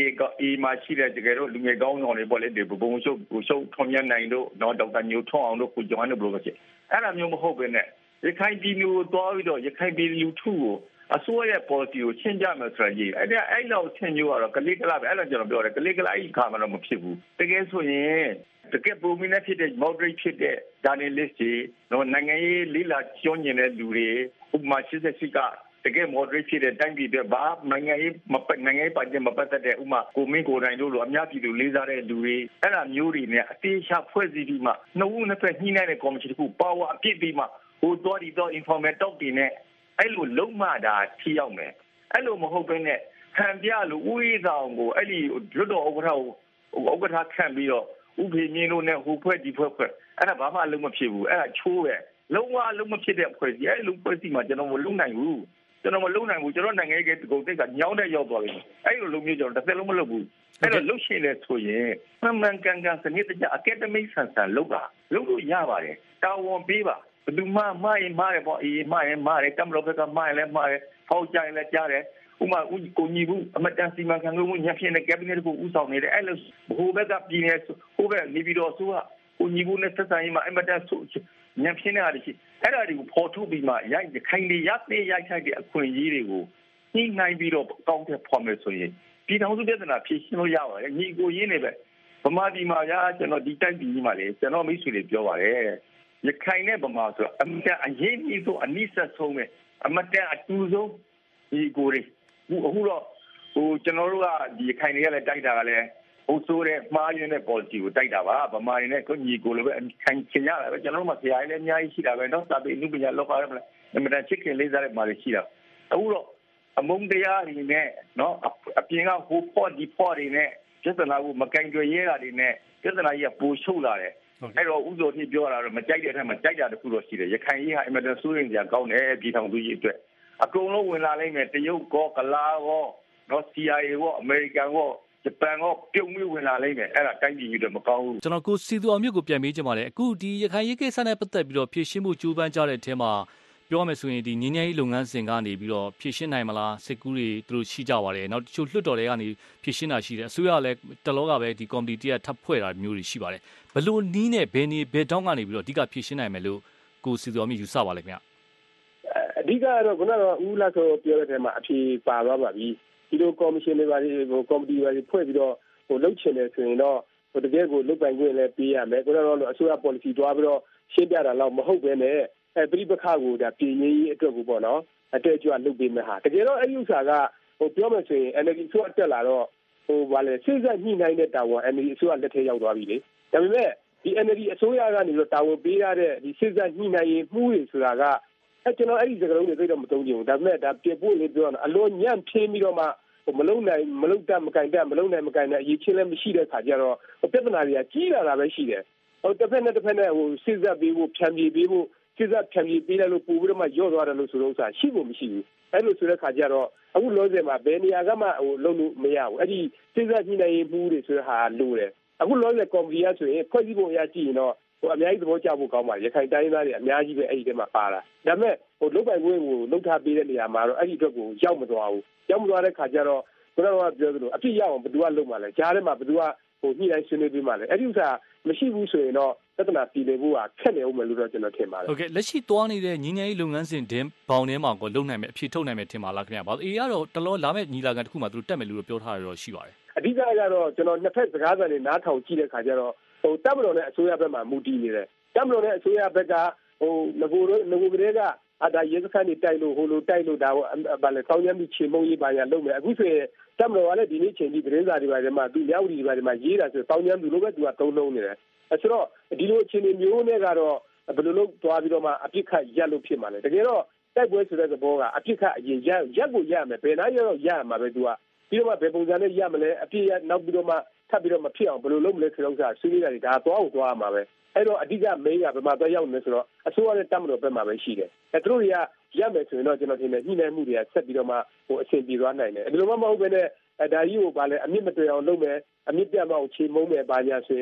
A မှာရှိတဲ့တကယ်တော့လူငယ်ကောင်းဆောင်တွေပေါ့လေဒီဘုံရှုပ်ထွန်မြတ်နိုင်တို့နော်ဒေါက်တာညိုထွန်းအောင်တို့ကိုကျော်ဟန်တို့ဘလို့ပဲဖြစ်အဲ့ဒါမျိုးမဟုတ်ပဲနဲ့ရခိုင်ပြည်မျိုးတွားပြီးတော့ရခိုင်ပြည်လူထုကိုအစိုးရရဲ့ policy ကိုရှင်းပြမယ်ဆိုတာကြီးအဲ့လောက်ဆင်မျိုးကတော့ကလေးကလာပဲအဲ့လိုကျွန်တော်ပြောတယ်ကလေးကလာအဲ့ခါမှတော့မဖြစ်ဘူးတကယ်ဆိုရင်တကယ်ပုံမင်းနဲ့ဖြစ်တဲ့ moderate ဖြစ်တဲ့ journalist တွေနော်နိုင်ငံရေးလိလာကျွမ်းကျင်တဲ့လူတွေဥပမာ88ကတကယ် moderate ဖြစ်တဲ့တိုင်းပြည်တွေဘာနိုင်ငံရေးပါတီမပတ်သက်တဲ့ဥပမာကိုမင်းကိုတိုင်းတို့လိုအများပြည်သူလေးစားတဲ့လူတွေအဲ့ဒါမျိုးတွေနဲ့အသေးချဖွဲ့စည်းပြီးမှနှစ်ဦးနှစ်ဖက်ညှိနှိုင်းတဲ့ကော်မရှင်တစ်ခု power အပြည့်ပြီးမှဟိုတော်ဒီတော့ informal talk တွေနဲ့အဲ့လိုလုံးမတာထိရောက်မယ်အဲ့လိုမဟုတ်ဘဲနဲ့ခံပြလို့ဥရေးဆောင်ကိုအဲ့ဒီလွတ်တော်ဥက္ကဋ္ဌခံပြီးတော့ဥပဒေမြင့်လို့နဲ့ဟိုဖွဲ့ဒီဖွဲ့အဲ့ဒါဘာမှလုံးမဖြစ်ဘူးအဲ့ဒါချိုးပဲလုံးဝလုံးမဖြစ်တဲ့အဖွဲ့ကြီးအဲ့လိုဖွဲ့စီမှာကျွန်တော်မလုံနိုင်ဘူးကျွန်တော်နိုင်ငံရေးကကုန်တိတ်ကညောင်းတဲ့ရောက်သွားပြီအဲ့လိုလုံးမျိုးကျွန်တော်တစ်သက်လုံးမလုပ်ဘူးအဲ့တော့လှုပ်ရှင်လဲဆိုရင်မှန်ကန်စနစ်တကျ academic ဆန်လုပ်လို့ရပါတယ်တာဝန်ပေးပါဘယ်သူမှမှားရင်ပေါ့မှားရင်ကမ္ဘာဘက်ကမှားရင်လည်းမှားတယ်ဖောက်ကြရင်လည်းကြားတယ်ဥမာကိုညီဘူးအမတန်စီမံခန့်ခွဲမှုညှပ်ဖြစ်တဲ့ cabinet ကိုဥဆောင်နေတယ်အဲ့လိုဘိုးဘက်ကပြည်နေဟိုဘက်နေပြီးတော့ဆိုကိုညီဘူးနဲ့သက်ဆိုင်ရင်အမတန်ညှပ်ဖြစ်နေတာရှိအဲ့ဒါတွေကိုဖော်ထုတ်ပြီးမှရိုက်ခိုင်နေရိုက်ထိုက်တဲ့အခွင့်အရေးတွေကိုညှိနှိုင်းပြီးတော့ကောင်းတဲ့ဖော်မယ်ဆိုရင်ပြည်ထောင်စုပြဿနာဖြေရှင်းလို့ရပါတယ်ညီကိုရင်းနေပဲဗမာပြည်မှာကျွန်တော်ဒီတိုက်ပြည်ကြီးမှာလေကျွန်တော်မိတ်ဆွေတွေပြောပါတယ်ရခိုင်နဲ့ဗမာဆိုအမတန်အရေးကြီးဆုံးအနိစ္စဆုံးပဲအမတန်အတူဆုံးဒီကိုတွေအခုတော့ကျွန်တော်တို့ကဒီရခိုင်တွေကလည်းတိုက်တာကလည်းဟိုဆိုတဲ့မှားရင်းတဲ့ policy ကိုတိုက်တာပါဗမာတွေနဲ့ကိုညီကိုလိုပဲခိုင်ချင်ရတာပဲကျွန်တော်တို့မှဆရာကြီးလည်းအများကြီးရှိတာပဲတော့စာပေနုပညာလောက်ပါတယ်မလားအမတန်ချစ်ခင်လေးစားတဲ့မာတွေရှိတာအခုတော့အမုန်းတရားတွေနဲ့နော်အပြင်ကဟိုဖော့ဒီဖော့တွေနဲ့ပြဿနာကိုမကင်ကြွရဲတာတွေနဲ့ပြဿနာကြီးကပိုရှုပ်လာတယ်အဲ့တော့ဥစ္စာที่ပြောတာတော့မကြိုက်တဲ့အထက်မှာကြိုက်တာတခုတော့ရှိတယ်ရခိုင်ကြီးဟာအင်မတန်စိုးရိမ်စရာကောင်းတယ်ပြည်ထောင်စုကြီးအတွက်အကုန်လုံးဝင်လာနိုင်မယ်တရုတ်ကောကလာကောနော် CIA ကောအမေရိကန်ကောဂျပန်ကောပြုံးပြီးဝင်လာနိုင်မယ်အဲ့ဒါတိုင်းပြည်ကြီးတော့မကောင်းဘူးကျွန်တော်ကိုစီသူအောင်မြင့်ကိုပြန်မေးချင်ပါတယ်အခုဒီရခိုင်ရေးကိစ္စနဲ့ပတ်သက်ပြီးတော့ဖြည့်ရှင်းမှုကြိုးပမ်းကြတဲ့အထက်မှာပြောမယ်ဆိုရင်ဒီငင်းငယ်ရေးလုပ်ငန်းစဉ်ကနေပြီးတော့ဖြည့်ရှင်းနိုင်မလားစစ်ကူးတွေသူတို့ရှိကြပါတယ်နောက်တချို့လွှတ်တော်တွေကနေဖြည့်ရှင်းတာရှိတယ်အစိုးရလည်းတလောကပဲဒီကော်မတီတရထပ်ဖွဲ့တာမျိုးတွေရှိပါတယ်ဘလို့နီးနဲ့ဘယ်တောင်းကနေပြီးတော့အဓိကဖြည့်ရှင်းနိုင်မယ်လို့ကိုစီသူအောင်မြင့်ယူဆပါလိမ့်ခင်ဗျအဓိကတော့ခုနကတော့ဦးလာဆိုပြောတဲ့ထဲမှာအဖြေပါသွားပါပြီဒီလိုကော်မရှင်တွေပါကော်မတီတွေဖွဲ့ပြီးတော့လုပ်ချင်တယ်ဆိုရင်တော့တကယ်ကိုလုပ်ပိုင်ခွင့်လည်းပေးရမယ်ခုနကတော့အစိုးရ policy တွားပြီးတော့ရှင်းပြတာတော့မဟုတ်ဘဲနဲ့ပြိပခါကိုဒါပြည်ငြိမ်းအတွက်ကိုပေါ့နော်အတက်အကျလုပ်ပေးမယ်ဟာတကယ်တော့အဲ့ဒီဥစ္စာကပြောမယ်ဆိုရင် NLD ဆိုတက်လာတော့ဗာလေစိတ်ဆက်ညှိနှိုင်းတဲ့တာဝန် NLD ဆိုလက်ထဲရောက်သွားပြီလေဒါပေမဲ့ဒီ NLD အစိုးရကနေပြီးတော့တာဝန်ပေးရတဲ့ဒီစိတ်ဆက်ညှိနှိုင်းရေးမှုတွေဆိုတာကကျွန်တော်အဲ့ဒီစကားလုံးတွေသိတော့မသုံးချင်ဘူးဒါပေမဲ့ဒါပြဖို့လေးပြောတော့အလွန်ညံ့ဖင်းပြီးတော့မှမလုံနိုင်မလုံတတ်မကင်တတ်မလုံနိုင်မကင်တဲ့အရေးချင်းလည်းမရှိတဲ့ခါကျတော့ပြဿနာတွေကကြီးလာတာပဲရှိတယ်တစ်ဖက်နဲ့စိတ်ဆက်ပေးဖို့ဖြန့်ပြေးပေးဖို့စိတ်ဆက်ဖြန့်ပြေးပေးလိုက်လို့ပို့ပြီးတော့မှရော့သွားတယ်လို့ဆိုတော့ဥစ္စာရှိဖို့မရှိဘူးအဲ့လိုဆိုတဲ့ခါကျတော့အခုလောဆယ်မှာဘယ်နေရာကမှလုံလို့မရဘူးအဲ့ဒီစိတ်ဆက်ညှိနှိုင်းရေးမှုတွေဆိုတဲ့ဟာလိုတယ်အခုလောဆယ်ကော်မတီကဆိုရင်ဖွဲ့စည်းပုံအရကြည့်ရင်တော့အများကြီးသဘောကျဖို့ကောင်းပါရခိုင်တိုင်းသားတွေအများကြီးပဲအဲ့ဒီထဲမှာပါလာဒါပေမဲ့လုပ်ပိုင်ခွင့်ကိုလုပ်ထားပေးတဲ့နေရာမှာတော့အဲ့ဒီအတွက်ကိုရောက်မသွားဘူးရောက်မသွားတဲ့ခါကျတော့ဘယ်တော့မှပြောသလိုအဖြစ်ရအောင်ဘယ်သူကလုပ်မှလဲကြားထဲမှာဘယ်သူကညှိနှိုင်းဆွေးနွေးပေးမှလဲအဲ့ဒီဥစ္စာမရှိဘူးဆိုရင်တော့ပြဿနာပြည်နေဖို့ကခက်နေဦးမယ်လို့တော့ကျွန်တော်ထင်ပါတယ်ဟုတ်ကဲ့လက်ရှိသွားနေတဲ့ညီငယ်ရေးလုပ်ငန်းစဉ်တင်းဘောင်ထဲမှာကိုလုံနိုင်မယ်အဖြစ်ထုတ်နိုင်မယ်ထင်ပါလားခင်ဗျာဘာလို့အေးကတော့တလောလာမဲ့ညီလာခံတစ်ခုမှသူတို့တက်မယ်လို့ပြောထားရတော့ရှိပါတယ်အဓိကကတော့ကျွန်တော်နှစ်ဖက်စကားသံတွေနားထောင်ကြည့်တဲ့ခါကျတော့တပ်မတော်နဲ့အစိုးရဘက်မှာမူတည်နေတယ်တပ်မတော်နဲ့အစိုးရဘက်ကငကိုကလေးကဒါရဲစခန်းတွေတိုက်လို့ဟိုလိုတိုက်လို့ဒါဗာလေကောင်းရမ်းပြီးချေမုံရေးပါရလုပ်မယ်အခုဆိုရင်တပ်မတော်ကလည်းဒီနေ့ချိန်ကြီးသတင်းစာတွေပါထဲမှာသူမြောက်ဒီပါထဲမှာရေးတာဆိုကောင်းရမ်းသူလို့ပဲသူကသုံးလုံးနေတယ်ဆိုတော့ဒီလိုအခြေအနေမျိုးနဲ့ကတော့ဘယ်လိုလုပ်သွားပြီးတော့မှအပြစ်ခတ်ရက်လို့ဖြစ်မှာလဲတကယ်တော့တိုက်ပွဲဆိုတဲ့သဘောကအပြစ်ခတ်အရင်ရက်ကိုရမယ်ဘယ်နားရောက်ရမှာပဲသူကပြီးတော့မှဘယ်ပုံစံနဲ့ရမလဲအပြစ်ရနောက်ပြီးတော့မှထပ်ပြီးတော့မဖြစ်အောင်ဘယ်လိုလုပ်မလဲဆိုတော့ဆွေးနွေးတာတွေဒါသွားမှာပဲအဲ့တော့အဓိက main ကဘယ်မှာသွားရောက်နေဆိုတော့အစိုးရနဲ့တပ်မတော်ဘက်မှာပဲရှိတယ်သူတို့တွေကရမယ်ဆိုရင်တော့ကျွန်တော်ထင်တယ်ညှိနှိုင်းမှုတွေကဆက်ပြီးတော့မှအဆင်ပြေသွားနိုင်တယ်ဒီလိုမှမဟုတ်ဘဲနဲ့ဒါကြီးကိုဗာလဲအမြင့်မတွေ့အောင်လုပ်မယ်အမြင့်ပြတ်မအောင်ချေမုန်းမယ်ဘာညာဆိုရင်တော့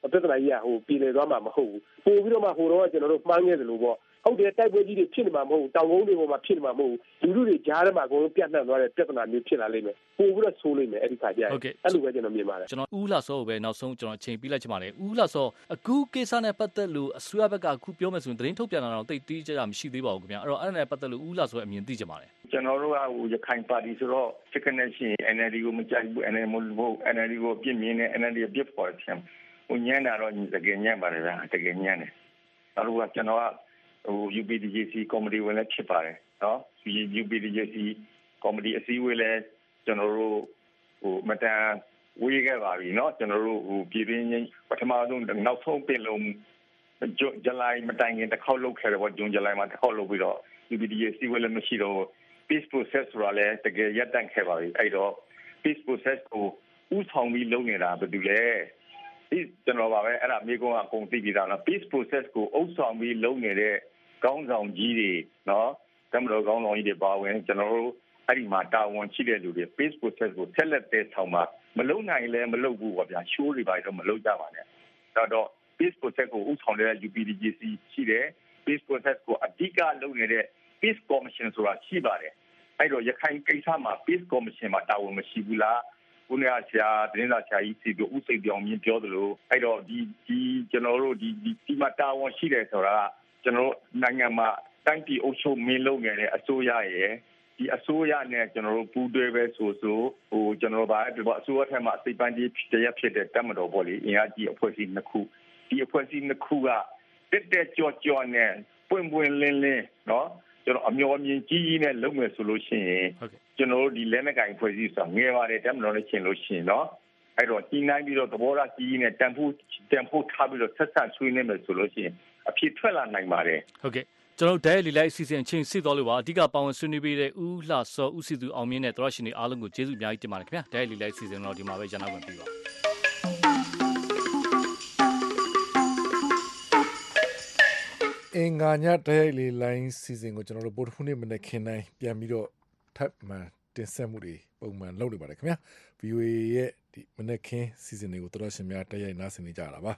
ပြဿနာကြီးကပြည်လည်သွားမှာမဟုတ်ဘူးပို့ပြီးတော့မှဟိုတော့ကျွန်တော်တို့မှန်းခဲ့တယ်လို့ပေါ့ဟုတ်တယ်တိုက်ပွဲကြီးတွေဖြစ်နေမှာမဟုတ်တောင်ကုန်းတွေပေါ်မှာဖြစ်နေမှာမဟုတ်လူလူတွေကြားထဲမှာအကုန်လုံးပြတ်နှံ့သွားတဲ့ပြဿနာမျိုးဖြစ်လာလိမ့်မယ်ပို့ပြီးတော့ဆိုးလိမ့်မယ်အဲ့ဒီခါကျရင်အဲ့လိုပဲကျွန်တော်မြင်ပါတယ်ကျွန်တော်ဦးလှစောကိုပဲနောက်ဆုံးကျွန်တော်ချိန်ပြလိုက်ချင်ပါတယ်ဦးလှစောအခုကိစ္စနဲ့ပတ်သက်လို့အစိုးရဘက်ကအခုပြောမယ်ဆိုရင်သတင်းထုတ်ပြန်တာတော့တိတ်တီးကြတာမရှိသေးပါဘူးခင်ဗျာအဲ့တော့အဲ့ဒါနဲ့ပတ်သက်လို့ဦးလှစောအမြင်သိချင်ပါတယ်ကျွန်တော်တို့ကရခိုင်ပါတီဆိုတော့ second nation NLD ကိုမကြိုက်ဘူး NLD မလို့ NLD ကိုပြစ်မြင်နေ NLD ပြစ်ပေါ်တယ်ညံ့တာတော့တကယ်ညံ့ပါတယ်ဗျာတကယ်ညံ့တယ်အဲ့လိုကကျွန်တော်ကUPDJC ကော်မတီဝင်လည်းဖြစ်ပါတယ်နော် UPDJC ကော်မတီအစည်းအဝေးလည်းကျွန်တော်တို့မတန်ဝေးခဲ့ပါပြီเนาะကျွန်တော်တို့ပြည်တွင်းချင်းပထမဆုံးနောက်ဆုံးပင်လုံးဇူလိုင်မတိုင်ခင်တစ်ခေါက်လုပ်ခဲ့တယ်ပေါ့ဇွန်ဇူလိုင်မှာတစ်ခေါက်လုပ်ပြီးတော့ UPDJC ဝယ်လည်းမရှိတော့ peace process ဆိုတာလည်းတကယ်ရပ်တန့်ခဲ့ပါပြီအဲ့တော့ peace process ကိုဥဆောင်ပြီးလုပ်နေတာဘယ်သူလဲဒီကျွန်တော်ပါပဲအဲ့ဒါမိကုန်းကအကုန်သိပြီးသားနော် peace process ကိုဥဆောင်ပြီးလုပ်နေတဲ့ကောင်းဆောင်ကြီးတွေနော်တမတော်ကောင်းဆောင်ကြီးတွေပါဝင်ကျွန်တော်တို့အဲ့ဒီမှာတာဝန်ရှိတဲ့လူတွေ peace process ကိုဆက်လက်တဲ့ဆောင်မှာမလုပ်နိုင်လဲမလုပ်ဘူးပေါ့ဗျာရှိုးတွေပါတော့မလုပ်ကြပါနဲ့ဒါတော့ peace process ကိုဥဆောင်တဲ့ UPDJC ရှိတယ် peace process ကိုအဓိကလုပ်နေတဲ့ peace commission ဆိုတာရှိပါတယ်အဲ့တော့ရခိုင်ကိစ္စမှာ peace commission မှာတာဝန်မရှိဘူးလားကိုနေဆရာတင်းစာဆရာကြီးစီတို့ဥစိတ်ပြောင်းမြင်ပြောသလိုအဲ့တော့ဒီကျွန်တော်တို့ဒီမှာတာဝန်ရှိတယ်ဆိုတာကျွန်တော်နိုင်ငံမှာတိုင်းပြည်အုပ်ချုပ်မင်းလုပ်နေတဲ့အစိုးရရဲ့ဒီအစိုးရနဲ့ကျွန်တော်တို့ပူးတွဲပဲဆိုကျွန်တော်ဘာအစိုးရထက်မှအစိပ်ပန်းကြီးတရားဖြစ်တဲ့တပ်မတော်ပေါ့လေအင်အားကြီးအဖွဲ့အစည်းနှစ်ခုဒီအဖွဲ့အစည်းနှစ်ခုကတက်ကြော်နဲ့ပွင့်လင်းเนาะကျွန်တော်အမျှော်မြင်ကြီးနဲ့လုပ်မယ်ဆိုလို့ရှိရင်ကျွန်တော်တို့ဒီလက်နက်ကိုင်ဖွဲ့စည်းဆိုတာငယ်ပါတယ်တပ်မတော်နဲ့ရှင်းလို့ရှိရင်เนาะအဲ့တော့ကြီးနိုင်ပြီးတော့သဘောထားကြီးနဲ့တန်ဖို့ထားပြီးတော့ဆက်ဆက်ဆွေးနွေးမယ်ဆိုလို့ရှိရင်အဖြစ်ထွက်လာနိုင်ပါတယ်ဟုတ်ကဲ့ကျွန်တော်တို့ဒဲလီလိုက်အစီအစဉ်ချင်းစစ်တော်လို့ပါအဓိကပါဝင်ဆွေးနွေးပေးတဲ့ဦးလှစောဦးစီသူအောင်မြင့်နဲ့သောရရှင်တွေအားလုံးကိုကျေးဇူးအများကြီးတင်ပါတယ်ခင်ဗျာဒဲလီလိုက်အစီအစဉ်တော့ဒီမှာပဲရန်နာဝင်ပြီးပါအင်္ဂါညဒဲလီလိုင်းစီစဉ်ကိုကျွန်တော်တို့ဗုဒ္ဓဟူးနေ့မနေ့ခင်တိုင်းပြန်ပြီးတော့ထပ်မံတင်ဆက်မှုတွေပုံမှန်လုပ်နေပါတယ်ခင်ဗျာ VOA ရဲ့ဒီမနေ့ခင်စီစဉ်တွေကိုသောရရှင်များတက်ရိုက်နားဆင်နေကြတာပါ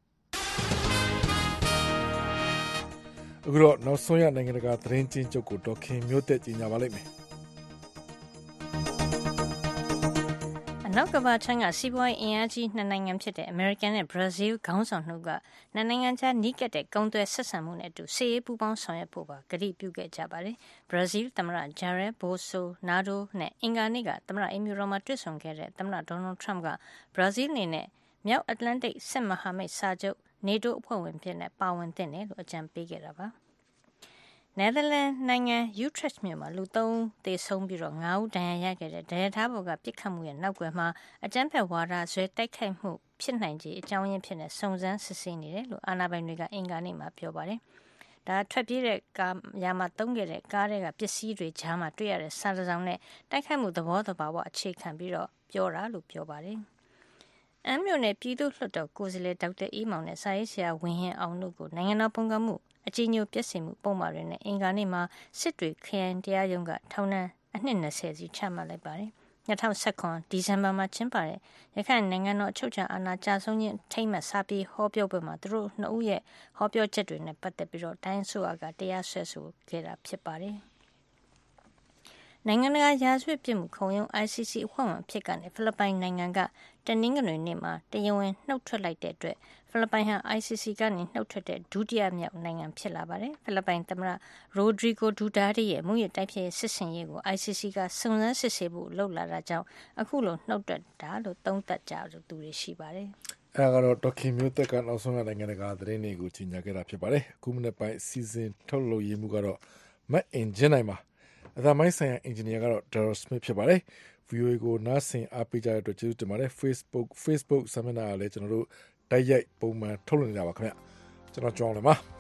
အခုတော့နောက်ဆုံးရနိုင်ငံတကာသတင်းချင်းချုပ်ကိုဒေါခင်မျိုးသက်ကြီးညာပါလိမ့်မယ်အနောက်ကမ္ဘာချမ်းကစီးပွားရေးအင်အားကြီးနှစ်နိုင်ငံဖြစ်တဲ့အမေရိကန်နဲ့ဘရာဇီးခေါင်းဆောင်တို့ကနှစ်နိုင်ငံကြားနီးကပ်တဲ့ကုန်သွယ်ဆက်ဆံမှုနဲ့အတူစစ်ရေးပူးပေါင်းဆောင်ရွက်ဖို့ပါကတိပြုခဲ့ကြပါတယ်။ဘရာဇီးသမ္မတဂျာရက်ဘိုဆိုနာဒိုနဲ့အင်္ဂါနေ့ကသမ္မတအီမီရိုမှာတွေ့ဆုံခဲ့တဲ့သမ္မတဒေါ်နယ်ထရမ့်ကဘရာဇီးအနေနဲ့မြောက်အတ္တလန္တိတ်စစ်မဟာမိတ်စာချုပ်နေတိုးအဖွဲ့ဝင်ဖြစ်နေပါဝင်သင့်တယ်လို့အကြံပေးခဲ့တာပါ။နယ်သာလန်နိုင်ငံယူထရက်မြို့မှာလူ3ဦးသေဆုံးပြီးတော့9ဦးဒဏ်ရာရခဲ့တဲ့ဒဏ်ရာထားပေါ်ကပြစ်ခတ်မှုရဲ့နောက်ကွယ်မှာအကြမ်းဖက်ဝါဒဆွဲတိုက်ခိုက်မှုဖြစ်နိုင်ခြေအကြောင်းရင်းဖြစ်နေစုံစမ်းစစ်ဆေးနေတယ်လို့အာဏာပိုင်တွေကအင်္ဂါနေ့မှာပြောပါတယ်။ဒါထွက်ပြေးတဲ့ကားယာမှာတုံးခဲ့တဲ့ကားတွေကပစ္စည်းတွေကြားမှာတွေ့ရတဲ့စာတစောင်နဲ့တိုက်ခိုက်မှုသဘောတဘာဝအခြေခံပြီးတော့ပြောတာလို့ပြောပါတယ်။အမျိုးနဲ့ပြည်သူ့လွှတ်တော်ကိုယ်စားလှယ်ဒေါက်တာအေးမောင်နဲ့စာရေးဆရာဝင်းဟင်အောင်တို့ကိုနိုင်ငံတော်ပုံကမှုအကြီးညိုပြည့်စုံမှုပုံမှန်တွေနဲ့အင်္ဂါနေ့မှာစစ်တွေခရိုင်တရားရုံးကထောင်ဒဏ်အနှစ်20စီချမှတ်လိုက်ပါတယ်။2019ဒီဇင်ဘာမှာကျင်းပတဲ့ရခိုင်နိုင်ငံတော်အချုပ်အခြာအာဏာကျဆုံးခြင်းထိမ့်မှတ်စာပေဟောပြောပွဲမှာသူတို့2ဦးရဲ့ဟောပြောချက်တွေနဲ့ပတ်သက်ပြီးတော့တိုင်းဆိုကတရားစွဲဆိုခဲ့တာဖြစ်ပါတယ်။နိုင်ငံတကာရာဇဝတ်ပြစ်မှုခုံရုံး ICC အဖွဲ့ဝင်ဖြစ်ကနေဖိလစ်ပိုင်နိုင်ငံကတနင်္ဂနွေနေ့မှာတရားဝင်နှုတ်ထွက်လိုက်တဲ့အတွက်ဖိလစ်ပိုင်ဟာ ICC ကနေနှုတ်ထွက်တဲ့ဒုတိယမြောက်နိုင်ငံဖြစ်လာပါတယ်။ဖိလစ်ပိုင်သမ္မတရိုဒရီဂိုဒူတာတီရဲ့မူရတိုက်ဖြစ်စစ်စင်ရေးကို ICC ကစုံစမ်းစစ်ဆေးဖို့လှုပ်လာတာကြောင့်အခုလိုနှုတ်ထွက်တာလို့သုံးသပ်ကြသူတွေရှိပါတယ်။အဲကတော့ဒေါခင်မျိုးသက်ကနောက်ဆုံးနိုင်ငံတကာသတင်းတွေကိုကြီးညာခဲ့တာဖြစ်ပါတယ်။အခုမနေ့ပိုင်းစီစဉ်ထုတ်လုပ်ရေးမှုကတော့မတ်အင်ဂျင်နိုင်မှာအသာမိုင်းဆိုင်ရာအင်ဂျင်နီယာကတော့ Daryl Smith ဖြစ်ပါတယ်။ VOA ကိုနားဆင်အားပေးကြတဲ့အတွက်ကျေးဇူးတင်ပါတယ်။ Facebook စာမျက်နှာကလည်းကျွန်တော်တို့တိုက်ရိုက်ပုံမှန်ထုတ်လွှင့်နေတာပါခင်ဗျ။ကျွန်တော်ကြောင်းလည်းပါ။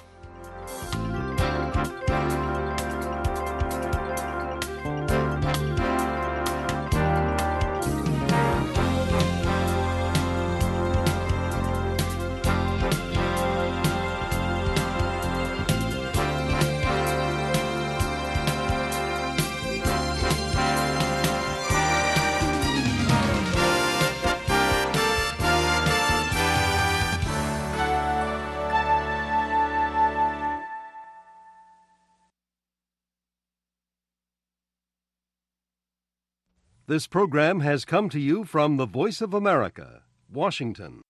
This program has come to you from the Voice of America, Washington.